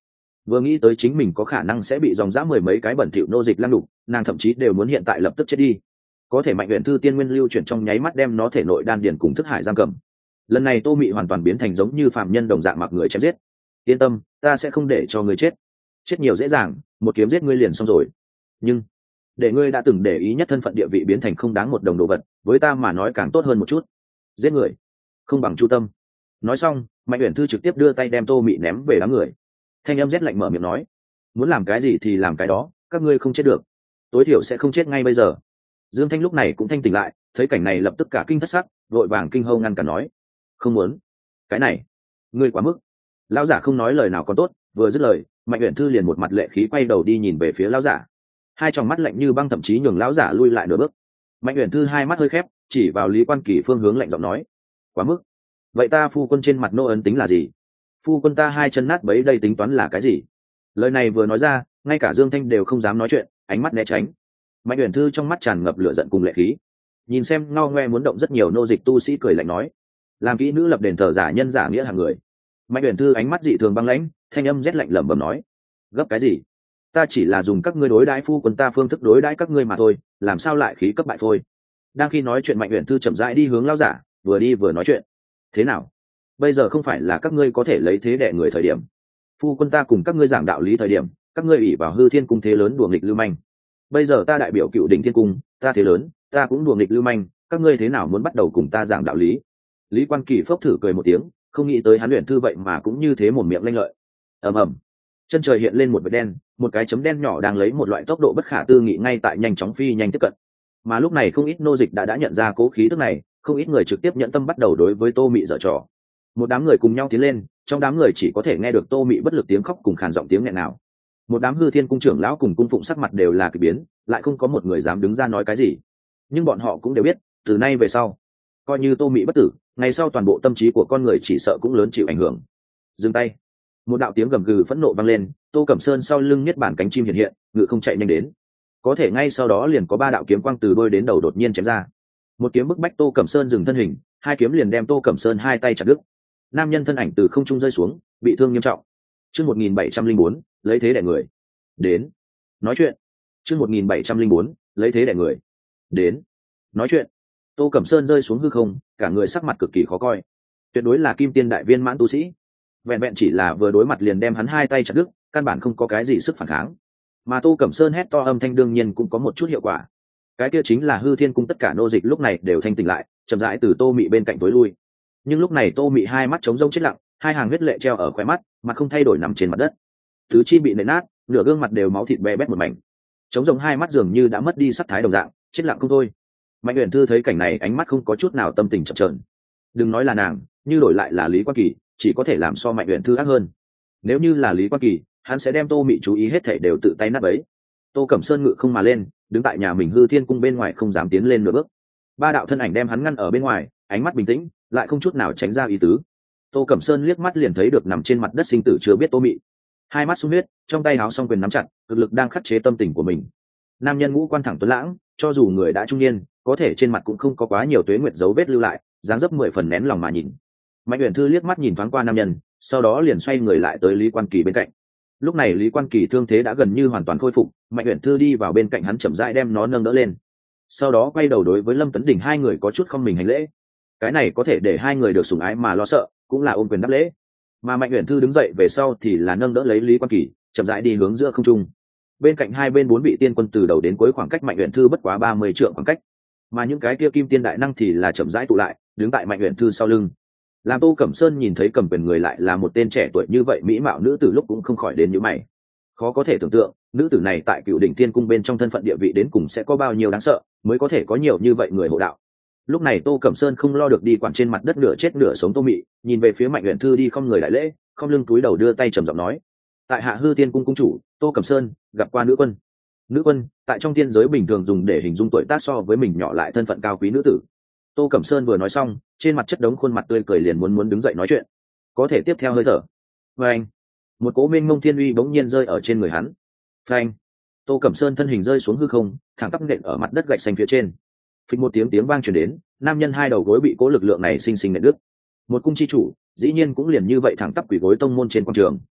Speaker 1: Vừa nghĩ tới chính mình có khả năng sẽ bị dòng dã mười mấy cái bẩn thỉu nô dịch lăng đục, nàng thậm chí đều muốn hiện tại lập tức chết đi. Có thể Mạnh Uyển Thư tiên nguyên lưu chuyển trong nháy mắt đem nó thể nội đan điền cùng thức hải giam cầm. Lần này Tô Mị hoàn toàn biến thành giống như phàm nhân đồng dạng mặc người chém giết. Yên tâm, ta sẽ không để cho ngươi chết. Chết nhiều dễ dàng, một kiếm giết ngươi liền xong rồi. Nhưng để ngươi đã từng để ý nhất thân phận địa vị biến thành không đáng một đồng đồ vật, với ta mà nói càng tốt hơn một chút. Giết người không bằng chu tâm. Nói xong, Mạnh Uyển Thư trực tiếp đưa tay đem Tô Mị ném về đám người. Thanh âm rét lạnh mở miệng nói, muốn làm cái gì thì làm cái đó, các ngươi không chết được, tối thiểu sẽ không chết ngay bây giờ. Dương Thanh lúc này cũng thanh tỉnh lại, thấy cảnh này lập tức cả kinh thất sắc, vội vàng kinh hâu ngăn cản nói, không muốn. Cái này ngươi quá mức. Lão giả không nói lời nào còn tốt, vừa dứt lời, Mạnh Uyển Thư liền một mặt lệ khí quay đầu đi nhìn về phía lão giả, hai tròng mắt lạnh như băng thậm chí nhường lão giả lui lại nửa bước. Mạnh Uyển Thư hai mắt hơi khép, chỉ vào Lý Quan Kỳ phương hướng lạnh giọng nói, quá mức. Vậy ta phu quân trên mặt nô ấn tính là gì? Phu quân ta hai chân nát bấy đây tính toán là cái gì? Lời này vừa nói ra, ngay cả Dương Thanh đều không dám nói chuyện, ánh mắt né tránh. Mạnh Uyển Thư trong mắt tràn ngập lửa giận cùng lệ khí, nhìn xem ngao ngoe muốn động rất nhiều nô dịch tu sĩ cười lạnh nói, làm kỹ nữ lập đền thờ giả nhân giả nghĩa hàng người. Mạnh Uyển Thư ánh mắt dị thường băng lãnh, thanh âm rét lạnh lẩm bẩm nói, gấp cái gì? Ta chỉ là dùng các ngươi đối đãi phu quân ta phương thức đối đãi các ngươi mà thôi, làm sao lại khí cấp bại phôi? Đang khi nói chuyện, Mạnh Uyển Thư chậm rãi đi hướng lão giả, vừa đi vừa nói chuyện. Thế nào? Bây giờ không phải là các ngươi có thể lấy thế đẻ người thời điểm. Phu quân ta cùng các ngươi giảng đạo lý thời điểm, các ngươi ủy vào hư thiên cung thế lớn đùa nghịch lưu manh. Bây giờ ta đại biểu cựu đỉnh thiên cung, ta thế lớn, ta cũng đùa nghịch lưu manh, các ngươi thế nào muốn bắt đầu cùng ta giảng đạo lý? Lý Quan Kỳ phốc thử cười một tiếng, không nghĩ tới hắn Uyển Thư vậy mà cũng như thế một miệng lanh lợi. Ầm ầm, chân trời hiện lên một vệt đen, một cái chấm đen nhỏ đang lấy một loại tốc độ bất khả tư nghị ngay tại nhanh chóng phi nhanh tiếp cận. Mà lúc này không ít nô dịch đã nhận ra cố khí tức này, không ít người trực tiếp nhận tâm bắt đầu đối với Tô Mị giở trò. Một đám người cùng nhau tiến lên, trong đám người chỉ có thể nghe được Tô Mị bất lực tiếng khóc cùng khàn giọng tiếng nghẹn nào. Một đám hư thiên cung trưởng lão cùng cung phụng sắc mặt đều là kỳ biến, lại không có một người dám đứng ra nói cái gì. Nhưng bọn họ cũng đều biết, từ nay về sau, coi như Tô Mị bất tử, ngày sau toàn bộ tâm trí của con người chỉ sợ cũng lớn chịu ảnh hưởng. Dừng tay. Một đạo tiếng gầm gừ phẫn nộ vang lên, Tô Cẩm Sơn sau lưng niết bản cánh chim hiện hiện, ngự không chạy nhanh đến. Có thể ngay sau đó liền có ba đạo kiếm quang từ đôi đến đầu đột nhiên chém ra. Một kiếm bức bách Tô Cẩm Sơn dừng thân hình, hai kiếm liền đem Tô Cẩm Sơn hai tay chặt đứt. Nam nhân thân ảnh từ không trung rơi xuống, bị thương nghiêm trọng. Chương 1704, lấy thế đè người. Đến. Nói chuyện. Chương 1704, lấy thế đè người. Đến. Nói chuyện. Tô Cẩm Sơn rơi xuống hư không, cả người sắc mặt cực kỳ khó coi. Tuyệt đối là kim tiên đại viên mãn tu sĩ. Vẹn vẹn chỉ là vừa đối mặt liền đem hắn hai tay chặt đứt, căn bản không có cái gì sức phản kháng. Mà Tô Cẩm Sơn hét to âm thanh đương nhiên cũng có một chút hiệu quả. Cái kia chính là hư thiên cung tất cả nô dịch lúc này đều thanh tỉnh lại, chậm rãi từ Tô Mị bên cạnh tối lui. Nhưng lúc này Tô Mị hai mắt trống rỗng chết lặng, hai hàng huyết lệ treo ở khóe mắt, mặt không thay đổi nằm trên mặt đất. Tứ chi bị nện nát, nửa gương mặt đều máu thịt be bét một mảnh. Trống rỗng hai mắt dường như đã mất đi sắc thái đồng dạng, chết lặng không thôi. Mạnh Uyển Thư thấy cảnh này ánh mắt không có chút nào tâm tình chập chờn. Đừng nói là nàng, như đổi lại là Lý Quan Kỳ, chỉ có thể làm so Mạnh Uyển Thư ác hơn. Nếu như là Lý Quan Kỳ, hắn sẽ đem Tô Mị chú ý hết thảy đều tự tay nát bấy. Tô Cẩm Sơn ngự không mà lên, đứng tại nhà mình hư thiên cung bên ngoài không dám tiến lên nửa bước. Ba đạo thân ảnh đem hắn ngăn ở bên ngoài, ánh mắt bình tĩnh, lại không chút nào tránh ra ý tứ. Tô Cẩm Sơn liếc mắt liền thấy được nằm trên mặt đất sinh tử chưa biết Tô Mị, hai mắt sung huyết, trong tay háo song quyền nắm chặt, cực lực đang khắc chế tâm tình của mình. Nam nhân ngũ quan thẳng tuấn lãng, cho dù người đã trung niên, có thể trên mặt cũng không có quá nhiều tuế nguyệt dấu vết lưu lại, dáng dấp 10 phần nén lòng mà nhìn. Mạnh Uyển Thư liếc mắt nhìn thoáng qua nam nhân, sau đó liền xoay người lại tới Lý Quan Kỳ bên cạnh. Lúc này Lý Quan Kỳ thương thế đã gần như hoàn toàn khôi phục, Mạnh Uyển Thư đi vào bên cạnh hắn chậm rãi đem nó nâng đỡ lên, sau đó quay đầu đối với Lâm Tấn Đình hai người có chút không mình hành lễ. Cái này có thể để hai người được sủng ái mà lo sợ, cũng là ôm quyền đáp lễ. Mà Mạnh Uyển Thư đứng dậy về sau thì là nâng đỡ lấy Lý Quan Kỳ, chậm rãi đi hướng giữa không trung. Bên cạnh hai bên bốn vị tiên quân từ đầu đến cuối khoảng cách Mạnh Uyển Thư bất quá 30 trượng khoảng cách, mà những cái kia kim tiên đại năng thì là chậm rãi tụ lại, đứng tại Mạnh Uyển Thư sau lưng. Làm Tô Cẩm Sơn nhìn thấy cầm quyền người lại là một tên trẻ tuổi như vậy mỹ mạo nữ tử lúc cũng không khỏi đến nhíu mày. Khó có thể tưởng tượng, nữ tử này tại Cựu Đỉnh Tiên Cung bên trong thân phận địa vị đến cùng sẽ có bao nhiêu đáng sợ, mới có thể có nhiều như vậy người hộ đạo. Lúc này Tô Cẩm Sơn không lo được đi quản trên mặt đất nửa chết nửa sống Tô Mị, nhìn về phía Mạnh Uyển Thư đi không người đại lễ, không lưng túi đầu đưa tay trầm giọng nói: tại Hạ Hư Tiên Cung cung chủ Tô Cẩm Sơn, gặp qua nữ quân. Nữ quân, tại trong tiên giới bình thường dùng để hình dung tuổi tác so với mình nhỏ lại thân phận cao quý nữ tử. Tô Cẩm Sơn vừa nói xong, trên mặt chất đống khuôn mặt tươi cười liền muốn đứng dậy nói chuyện. Có thể tiếp theo hơi thở. Phanh! Một cỗ mênh mông thiên uy bỗng nhiên rơi ở trên người hắn. Phanh! Tô Cẩm Sơn thân hình rơi xuống hư không, thẳng tắp nện ở mặt đất gạch xanh phía trên. Phịch một tiếng vang truyền đến, nam nhân hai đầu gối bị cỗ lực lượng này sinh sinh nện đứt. Một cung chi chủ, dĩ nhiên cũng liền như vậy thẳng tắp quỳ gối tông môn trên quan trường.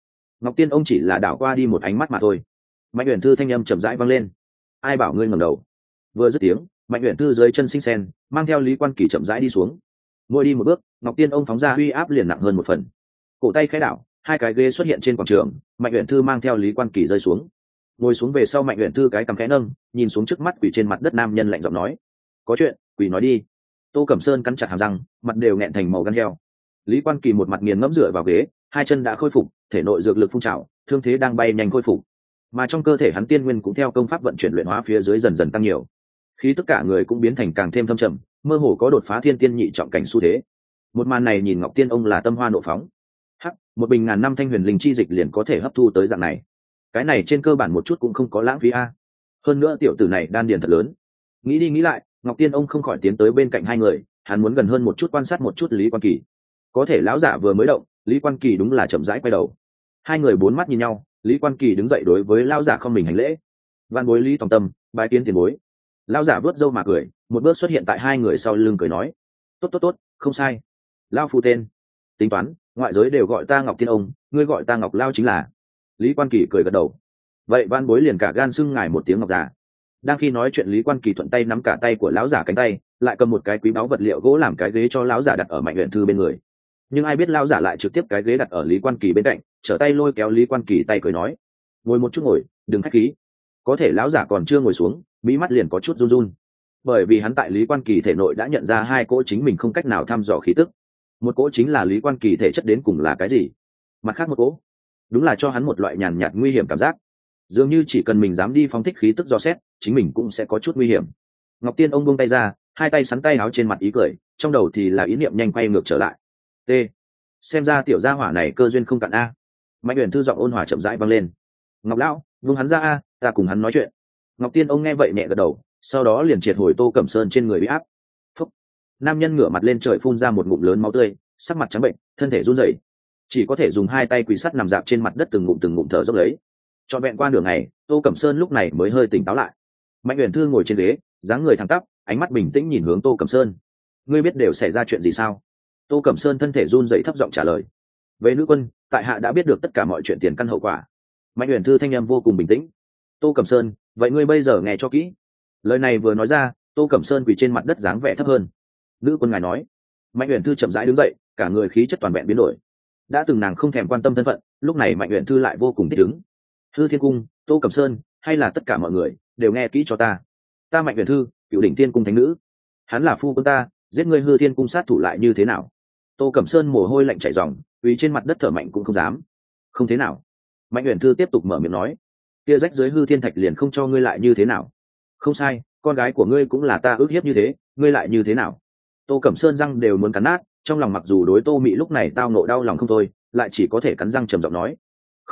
Speaker 1: Ngọc Tiên ông chỉ là đảo qua đi một ánh mắt mà thôi. Mạnh Uyển Thư thanh âm chậm rãi vang lên. Ai bảo ngươi ngẩng đầu? Vừa dứt tiếng, Mạnh Uyển Thư dưới chân sinh sen, mang theo Lý Quan Kỳ chậm rãi đi xuống. Mỗi đi một bước, Ngọc Tiên ông phóng ra uy áp liền nặng hơn một phần. Cổ tay khẽ đảo, hai cái ghế xuất hiện trên quảng trường, Mạnh Uyển Thư mang theo Lý Quan Kỳ rơi xuống. Ngồi xuống về sau, Mạnh Uyển Thư cái cằm khẽ nâng, nhìn xuống trước mắt quỳ trên mặt đất nam nhân, lạnh giọng nói: "Có chuyện, quỳ nói đi." Tô Cẩm Sơn cắn chặt hàm răng, mặt đều nghẹn thành màu gan heo. Lý Quan Kỳ một mặt nghiền ngẫm dựa vào ghế, hai chân đã khôi phục, thể nội dược lực phun trào, thương thế đang bay nhanh khôi phục, mà trong cơ thể hắn tiên nguyên cũng theo công pháp vận chuyển luyện hóa phía dưới dần dần tăng nhiều, khí tất cả người cũng biến thành càng thêm thâm trầm, mơ hồ có đột phá thiên tiên nhị trọng cảnh xu thế. Một màn này nhìn Ngọc Tiên ông là tâm hoa nộ phóng. Hắc, một bình ngàn năm thanh huyền linh chi dịch liền có thể hấp thu tới dạng này, cái này trên cơ bản một chút cũng không có lãng phí a. Hơn nữa tiểu tử này đan điền thật lớn. Nghĩ đi nghĩ lại, Ngọc Tiên ông không khỏi tiến tới bên cạnh hai người, hắn muốn gần hơn một chút quan sát một chút Lý Quan Kỳ. Có thể lão giả vừa mới động, Lý Quan Kỳ đúng là chậm rãi quay đầu. Hai người bốn mắt nhìn nhau, Lý Quan Kỳ đứng dậy đối với lão giả không mình hành lễ. Văn bối Lý Tòng Tâm, bái kiến tiền bối. Lão giả vớt râu mà cười, một bước xuất hiện tại hai người sau lưng cười nói: "Tốt tốt tốt, không sai. Lão phu tên. Tính toán, ngoại giới đều gọi ta Ngọc Tiên ông, ngươi gọi ta Ngọc Lão chính là." Lý Quan Kỳ cười gật đầu. "Vậy văn bối liền cả gan xưng ngài một tiếng Ngọc già." Đang khi nói chuyện, Lý Quan Kỳ thuận tay nắm cả tay của lão giả cánh tay, lại cầm một cái quý báu vật liệu gỗ làm cái ghế cho lão giả đặt ở Mạnh Uyển Thư bên người. Nhưng ai biết lão giả lại trực tiếp cái ghế đặt ở Lý Quan Kỳ bên cạnh, trở tay lôi kéo Lý Quan Kỳ tay cười nói: "Ngồi một chút, ngồi, đừng khách khí." Có thể lão giả còn chưa ngồi xuống, mí mắt liền có chút run run, bởi vì hắn tại Lý Quan Kỳ thể nội đã nhận ra hai cỗ chính mình không cách nào thăm dò khí tức. Một cỗ chính là Lý Quan Kỳ thể chất đến cùng là cái gì, mặt khác một cỗ đúng là cho hắn một loại nhàn nhạt nguy hiểm cảm giác, dường như chỉ cần mình dám đi phóng thích khí tức dò xét, chính mình cũng sẽ có chút nguy hiểm. Ngọc Tiên ông buông tay ra, hai tay sắn tay áo, trên mặt ý cười, trong đầu thì là ý niệm nhanh quay ngược trở lại. T. Xem ra tiểu gia hỏa này cơ duyên không cạn a. Mạnh Uyển Thư giọng ôn hòa chậm rãi vang lên: "Ngọc lão, buông hắn ra a, ta cùng hắn nói chuyện." Ngọc Tiên ông nghe vậy nhẹ gật đầu, sau đó liền triệt hồi Tô Cẩm Sơn trên người bị áp. Phúc. Nam nhân ngửa mặt lên trời phun ra một ngụm lớn máu tươi, sắc mặt trắng bệnh, thân thể run rẩy, chỉ có thể dùng hai tay quỳ sắt nằm dạp trên mặt đất, từng ngụm thở dốc lấy. Trọn vẹn qua nửa ngày, Tô Cẩm Sơn lúc này mới hơi tỉnh táo lại. Mạnh Uyển Thư ngồi trên ghế, dáng người thẳng tắp, ánh mắt bình tĩnh nhìn hướng Tô Cẩm Sơn. "Ngươi biết đều xảy ra chuyện gì sao?" Tô Cẩm Sơn thân thể run rẩy thấp giọng trả lời. "Về nữ quân, tại hạ đã biết được tất cả mọi chuyện tiền căn hậu quả." Mạnh Uyển Thư thanh âm vô cùng bình tĩnh. "Tô Cẩm Sơn, vậy ngươi bây giờ nghe cho kỹ." Lời này vừa nói ra, Tô Cẩm Sơn quỳ trên mặt đất dáng vẻ thấp hơn. "Nữ quân ngài nói." Mạnh Uyển Thư chậm rãi đứng dậy, cả người khí chất toàn vẹn biến đổi. Đã từng nàng không thèm quan tâm thân phận, lúc này Mạnh Uyển Thư lại vô cùng thích ứng. "Hư Thiên Cung, Tô Cẩm Sơn, hay là tất cả mọi người đều nghe kỹ cho ta. Ta Mạnh Uyển Thư, Cựu Đỉnh Tiên Cung thánh nữ, hắn là phu quân ta, giết ngươi Hư Thiên Cung sát thủ lại như thế nào?" Tô Cẩm Sơn mồ hôi lạnh chảy ròng, quỳ trên mặt đất thở mạnh cũng không dám. "Không thế nào." Mạnh Uyển Thư tiếp tục mở miệng nói: "Kia rách dưới Hư Thiên Thạch liền không cho ngươi lại như thế nào?" "Không sai, con gái của ngươi cũng là ta ức hiếp như thế, ngươi lại như thế nào?" Tô Cẩm Sơn răng đều muốn cắn nát, trong lòng mặc dù đối Tô Mị lúc này tao nộ đau lòng không thôi, lại chỉ có thể cắn răng trầm giọng nói: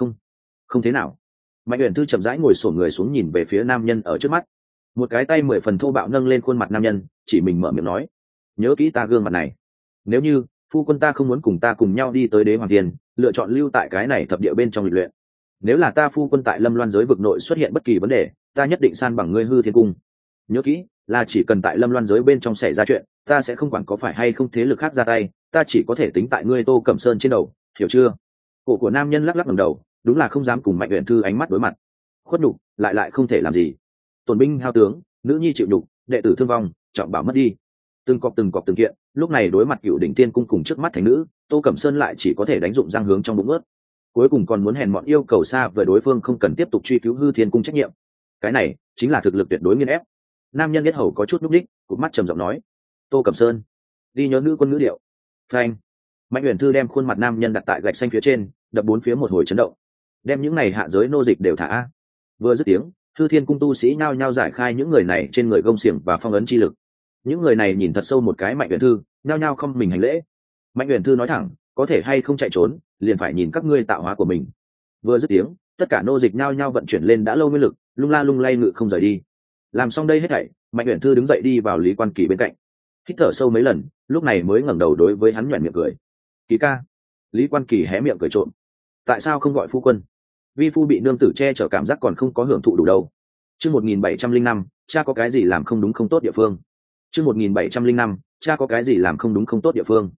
Speaker 1: Không thế nào." Mạnh Uyển Thư chậm rãi ngồi xổm người xuống, nhìn về phía nam nhân ở trước mắt, một cái tay 10 phần thô bạo nâng lên khuôn mặt nam nhân, chỉ mình mở miệng nói: "Nhớ kỹ ta gương mặt này. Nếu như phu quân ta không muốn cùng ta cùng nhau đi tới Đế Hoàng Thiên, lựa chọn lưu tại cái này thập địa bên trong lịch luyện, nếu là ta phu quân tại Lâm Loan giới vực nội xuất hiện bất kỳ vấn đề, ta nhất định san bằng ngươi Hư Thiên Cung. Nhớ kỹ, là chỉ cần tại Lâm Loan giới bên trong xảy ra chuyện, ta sẽ không quản có phải hay không thế lực khác ra tay, ta chỉ có thể tính tại ngươi Tô Cẩm Sơn trên đầu, hiểu chưa?" Cổ của nam nhân lắc lắc ngẩng đầu, đúng là không dám cùng Mạnh Uyển Thư ánh mắt đối mặt. Khuất nhục lại không thể làm gì. Tổn binh hao tướng, nữ nhi chịu nhục, đệ tử thương vong, trọng bảo mất đi, từng cọc từng kiện. Lúc này đối mặt Cựu Đỉnh Tiên Cung cùng trước mắt thành nữ, Tô Cẩm Sơn lại chỉ có thể đánh dụng răng hướng trong bụng ướt. Cuối cùng còn muốn hèn mọn yêu cầu xa vời đối phương không cần tiếp tục truy cứu Hư Thiên Cung trách nhiệm. Cái này chính là thực lực tuyệt đối nghiền ép. Nam nhân biết hầu có chút núp đích, cụp mắt trầm giọng nói: "Tô Cẩm Sơn, đi nhớ nữ quân ngữ điệu." Phanh. Mạnh Uyển Thư đem khuôn mặt nam nhân đặt tại gạch xanh phía trên, đập bốn phía một hồi chấn động. Đem những này hạ giới nô dịch đều thả. Vừa dứt tiếng, Hư Thiên Cung tu sĩ nhao nhao giải khai những người này trên người gông xiềng và phong ấn chi lực. Những người này nhìn thật sâu một cái Mạnh Uyển Thư, nhao nhao không mình hành lễ. Mạnh Uyển Thư nói thẳng: "Có thể hay không chạy trốn, liền phải nhìn các ngươi tạo hóa của mình." Vừa dứt tiếng, tất cả nô dịch nhao nhao vận chuyển lên đã lâu nguyên lực, lung la lung lay ngự không rời đi. Làm xong đây hết thảy, Mạnh Uyển Thư đứng dậy đi vào Lý Quan Kỳ bên cạnh, hít thở sâu mấy lần, lúc này mới ngẩng đầu đối với hắn nhoẻn miệng cười: "Kỳ ca." Lý Quan Kỳ hé miệng cười trộm: "Tại sao không gọi phu quân? Vi phu bị nương tử che chở, cảm giác còn không có hưởng thụ đủ đâu." Chương 1705, cha có cái gì làm không đúng không tốt địa phương. Chương 1705, cha có cái gì làm không đúng không tốt địa phương.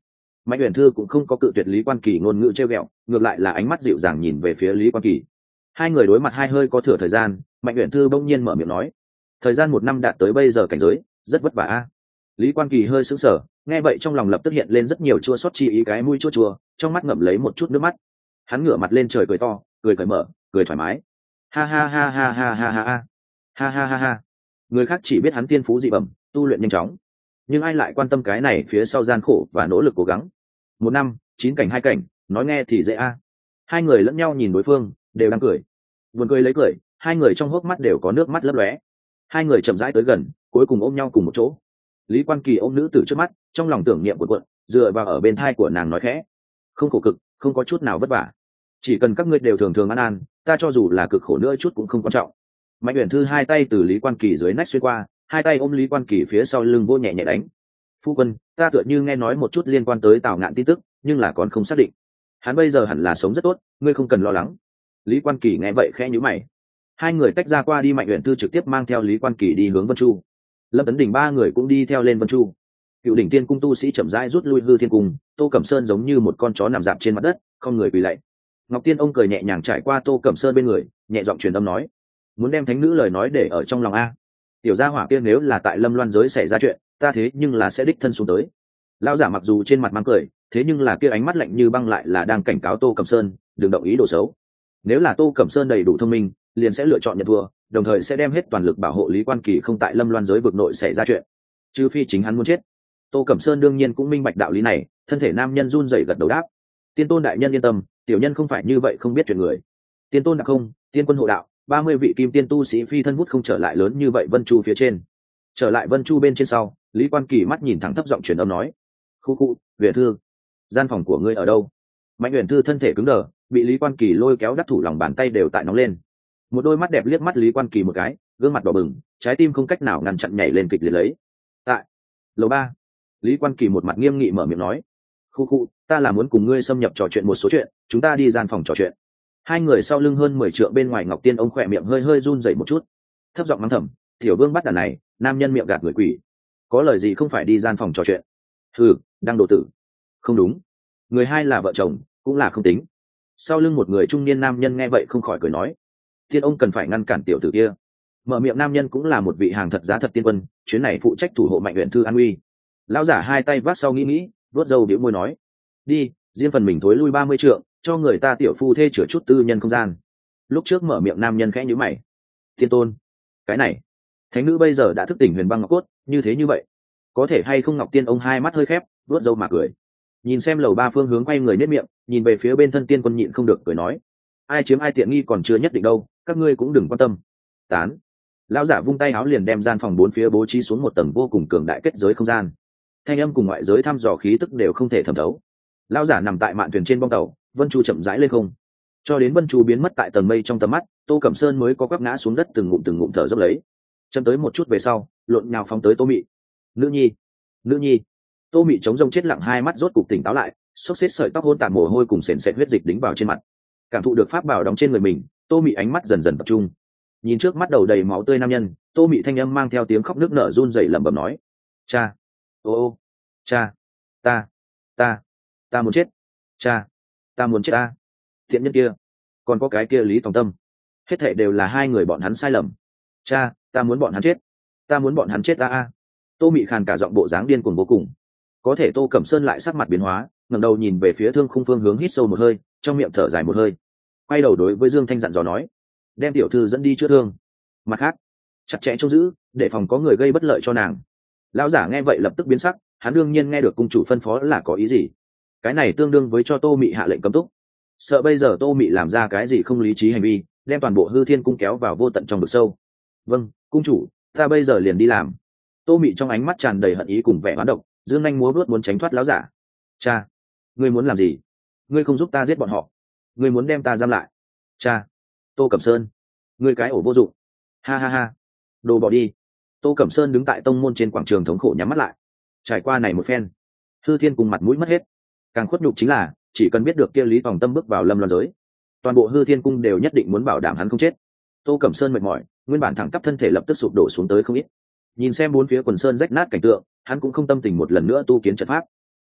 Speaker 1: Mạnh Uyển Thư cũng không có cự tuyệt Lý Quan Kỳ ngôn ngữ trêu ghẹo, ngược lại là ánh mắt dịu dàng nhìn về phía Lý Quan Kỳ. Hai người đối mặt hai hơi có thừa thời gian, Mạnh Uyển Thư bỗng nhiên mở miệng nói: thời gian 1 năm đạt tới bây giờ cảnh giới, rất vất vả a. Lý Quan Kỳ hơi sững sờ, nghe vậy trong lòng lập tức hiện lên rất nhiều chua xót chi ý, cái mũi chua chua, trong mắt ngậm lấy một chút nước mắt. Hắn ngửa mặt lên trời cười to, cười cởi mở, cười thoải mái. Ha ha ha ha ha ha ha ha. Ha ha ha ha. Người khác chỉ biết hắn tiên phú dị bẩm, tu luyện nhanh chóng, nhưng ai lại quan tâm cái này phía sau gian khổ và nỗ lực cố gắng. 1 năm, 9 cảnh 2 cảnh, nói nghe thì dễ a. Hai người lẫn nhau nhìn đối phương, đều đang cười. Buồn cười lấy cười, hai người trong hốc mắt đều có nước mắt lấp lóe. Hai người chậm rãi tới gần, cuối cùng ôm nhau cùng một chỗ. Lý Quan Kỳ ôm nữ tử trước mắt, trong lòng tưởng niệm cuộn cuộn, dựa vào ở bên thai của nàng nói khẽ: không khổ cực, không có chút nào vất vả, chỉ cần các ngươi đều thường thường an an, ta cho dù là cực khổ nữa chút cũng không quan trọng. Mạnh Uyển Thư hai tay từ Lý Quan Kỳ dưới nách xuyên qua, hai tay ôm Lý Quan Kỳ phía sau lưng vô nhẹ nhẹ đánh. Phu quân, ta tựa như nghe nói một chút liên quan tới Tào Ngạn tin tức, nhưng là còn không xác định. Hắn bây giờ hẳn là sống rất tốt, ngươi không cần lo lắng. Lý Quan Kỳ nghe vậy khẽ nhíu mày. Hai người tách ra qua đi, Mạnh Uyển Thư trực tiếp mang theo Lý Quan Kỳ đi hướng Vân Chu. Lâm Tấn Đình ba người cũng đi theo lên Vân Chu. Cựu đỉnh tiên cung tu sĩ chậm rãi rút lui hư thiên cung, Tô Cẩm Sơn giống như một con chó nằm dạp trên mặt đất, không người quỳ lạy. Ngọc Tiên ông cười nhẹ nhàng trải qua Tô Cẩm Sơn bên người, nhẹ giọng truyền âm nói: muốn đem thánh nữ lời nói để ở trong lòng a. Tiểu gia hỏa kia nếu là tại Lâm Loan giới xảy ra chuyện, ta thế nhưng là sẽ đích thân xuống tới. Lão giả mặc dù trên mặt mang cười, thế nhưng là kia ánh mắt lạnh như băng lại là đang cảnh cáo Tô Cẩm Sơn đừng động ý đồ xấu. Nếu là Tô Cẩm Sơn đầy đủ thông minh, liền sẽ lựa chọn nhận thua, đồng thời sẽ đem hết toàn lực bảo hộ Lý Quan Kỳ không tại Lâm Loan giới vực nội xảy ra chuyện, trừ phi chính hắn muốn chết. Tô Cẩm Sơn đương nhiên cũng minh bạch đạo lý này, thân thể nam nhân run rẩy gật đầu đáp: tiên tôn đại nhân yên tâm, tiểu nhân không phải như vậy không biết chuyện người. Tiên tôn đặc không, tiên quân hộ đạo, 30 vị kim tiên tu sĩ phi thân hút không trở lại lớn như vậy Vân Chu phía trên. Trở lại Vân Chu bên trên sau, Lý Quan Kỳ mắt nhìn thẳng thấp giọng truyền âm nói: khu khu, Uyển Thư, gian phòng của ngươi ở đâu? Mạnh Uyển Thư thân thể cứng đờ, bị Lý Quan Kỳ lôi kéo đắc thủ lòng bàn tay đều tại nóng lên. Một đôi mắt đẹp liếc mắt Lý Quan Kỳ một cái, gương mặt đỏ bừng, trái tim không cách nào ngăn chặn nhảy lên kịch liệt lấy. Tại lầu 3, Lý Quan Kỳ một mặt nghiêm nghị mở miệng nói: khu khu, ta là muốn cùng ngươi xâm nhập trò chuyện một số chuyện, chúng ta đi gian phòng trò chuyện. Hai người sau lưng hơn 10 trượng bên ngoài, Ngọc Tiên ông khỏe miệng hơi hơi run rẩy một chút, thấp giọng mắng thầm: tiểu vương bắt đàn này, nam nhân miệng gạt người quỷ, có lời gì không phải đi gian phòng trò chuyện. Hừ, đang đồ tử. Không đúng, người hai là vợ chồng cũng là không tính. Sau lưng một người trung niên nam nhân nghe vậy không khỏi cười nói: tiên ông cần phải ngăn cản tiểu tử kia. Mở miệng nam nhân cũng là một vị hàng thật giá thật tiên quân, chuyến này phụ trách thủ hộ Mạnh Uyển Thư an uy. Lão giả hai tay vác sau nghĩ, vuốt râu bĩu môi nói: đi, riêng phần mình thối lui 30 trượng, cho người ta tiểu phu thê chữa chút tư nhân không gian. Lúc trước mở miệng nam nhân khẽ nhíu mày: tiên tôn, cái này thánh nữ bây giờ đã thức tỉnh huyền băng ngọc cốt, như thế như vậy có thể hay không? Ngọc Tiên ông hai mắt hơi khép, vuốt râu mà cười. Nhìn xem lầu 3 phương hướng, quay người nết miệng, nhìn về phía bên thân tiên quân nhịn không được cười nói: ai chiếm ai tiện nghi còn chưa nhất định đâu, các ngươi cũng đừng quan tâm. Tán. Lão giả vung tay áo liền đem gian phòng 4 phía bố trí xuống một tầng vô cùng cường đại kết giới không gian. Thanh âm cùng ngoại giới thăm dò khí tức đều không thể thẩm thấu. Lão giả nằm tại mạn thuyền trên bong tàu, Vân Chu chậm rãi lên không, cho đến Vân Chu biến mất tại tầng mây trong tầm mắt, Tô Cẩm Sơn mới có quắp ngã xuống đất, từng ngụm thở dốc lấy. Chậm tới một chút về sau, lộn nhào phóng tới Tô Mị. Nữ nhi, nữ nhi. Tô Mị chống rông chết lặng, hai mắt rốt cục tỉnh táo lại, xốc xếp sợi tóc hôn tàn mồ hôi cùng sền sệt huyết dịch đính vào trên mặt. Cảm thụ được pháp bảo đóng trên người mình, Tô Mị ánh mắt dần dần tập trung. Nhìn trước mắt đầu đầy máu tươi nam nhân, Tô Mị thanh âm mang theo tiếng khóc nức nở run rẩy lẩm bẩm nói: cha, ô, cha, ta muốn chết, cha, ta muốn chết ta. Thiện nhân kia, còn có cái kia Lý Tòng Tâm, hết thảy đều là hai người bọn hắn sai lầm. Cha, ta muốn bọn hắn chết, ta muốn bọn hắn chết ta. Tô Mị khàn cả giọng, bộ dáng điên cuồng vô cùng. Có thể Tô Cẩm Sơn lại sắc mặt biến hóa, ngẩng đầu nhìn về phía thương khung phương hướng, hít sâu một hơi, trong miệng thở dài một hơi, quay đầu đối với Dương Thanh dặn dò nói: đem tiểu thư dẫn đi chữa thương, mặt khác chặt chẽ trông giữ, để phòng có người gây bất lợi cho nàng. Lão giả nghe vậy lập tức biến sắc, hắn đương nhiên nghe được cung chủ phân phó là có ý gì. Cái này tương đương với cho Tô Mị hạ lệnh cấm túc, sợ bây giờ Tô Mị làm ra cái gì không lý trí hành vi, đem toàn bộ hư thiên cung kéo vào vô tận trong vực sâu. Vâng, cung chủ, ta bây giờ liền đi làm. Tô Mị trong ánh mắt tràn đầy hận ý cùng vẻ oán độc, dương anh múa vuốt muốn tránh thoát lão giả. Cha, ngươi muốn làm gì? Ngươi không giúp ta giết bọn họ, ngươi muốn đem ta giam lại. Cha, Tô Cẩm Sơn, ngươi cái ổ vô dụng. Ha ha ha, đồ bỏ đi. Tô Cẩm Sơn đứng tại tông môn trên quảng trường thống khổ nhắm mắt lại. Trải qua này một phen, hư thiên cùng mặt mũi mất hết. Càng khuất nhục chính là, chỉ cần biết được kia Lý Tòng Tâm bước vào Lâm Loan giới, toàn bộ hư thiên cung đều nhất định muốn bảo đảm hắn không chết. Tô Cẩm Sơn mệt mỏi, nguyên bản thẳng tắp thân thể lập tức sụp đổ xuống tới không ít. Nhìn xem bốn phía quần sơn rách nát cảnh tượng, hắn cũng không tâm tình một lần nữa tu kiến trận pháp.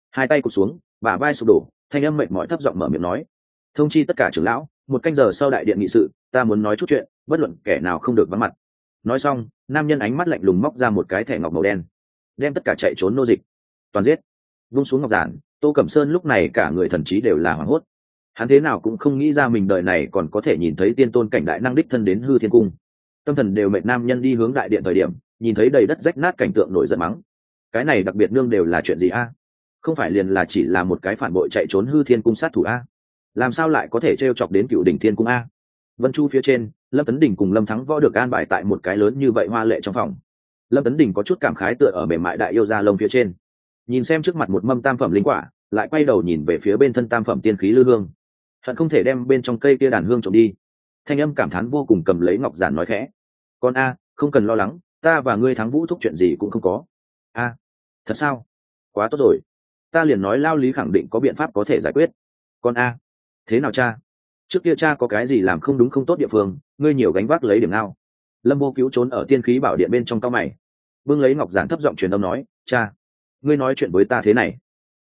Speaker 1: hai tay cụt xuống, bả vai sụp đổ, thanh âm mệt mỏi thấp giọng mở miệng nói: thông chi tất cả trưởng lão, 1 canh giờ sau đại điện nghị sự, ta muốn nói chút chuyện, bất luận kẻ nào không được vắng mặt. Nói xong, nam nhân ánh mắt lạnh lùng móc ra một cái thẻ ngọc màu đen, đem tất cả chạy trốn nô dịch toàn giết. Vung xuống ngọc giản, Tô Cẩm Sơn lúc này cả người thần trí đều là hoảng hốt. Hắn thế nào cũng không nghĩ ra mình đời này còn có thể nhìn thấy tiên tôn cảnh đại năng đích thân đến Hư Thiên cung. Tâm thần đều mệt, nam nhân đi hướng đại điện thời điểm, nhìn thấy đầy đất rách nát cảnh tượng nổi giận mắng: cái này đặc biệt nương đều là chuyện gì a? Không phải liền là chỉ là một cái phản bội chạy trốn Hư Thiên cung sát thủ a? Làm sao lại có thể trêu chọc đến Cựu Đỉnh Thiên cung a? Vân Chu phía trên, Lâm Tấn Đình cùng Lâm Thắng Võ được an bài tại một cái lớn như vậy hoa lệ trong phòng. Lâm Tấn Đình có chút cảm khái tựa ở mềm mại đại yêu da lông phía trên, nhìn xem trước mặt một mâm tam phẩm linh quả, lại quay đầu nhìn về phía bên thân tam phẩm tiên khí lư hương, hận không thể đem bên trong cây kia đàn hương trộm đi. Thanh âm cảm thán vô cùng cầm lấy ngọc giản nói khẽ: con a, không cần lo lắng, ta và ngươi Thắng Vũ thúc chuyện gì cũng không có. A, thật sao? Quá tốt rồi, ta liền nói lao lý khẳng định có biện pháp có thể giải quyết. Con a, thế nào cha? Trước kia cha có cái gì làm không đúng không tốt địa phương, ngươi nhiều gánh vác lấy điểm nào? Lâm Vô Cứu trốn ở tiên khí bảo điện bên trong cao mày, bưng lấy ngọc giản thấp giọng truyền âm nói: cha, ngươi nói chuyện với ta thế này,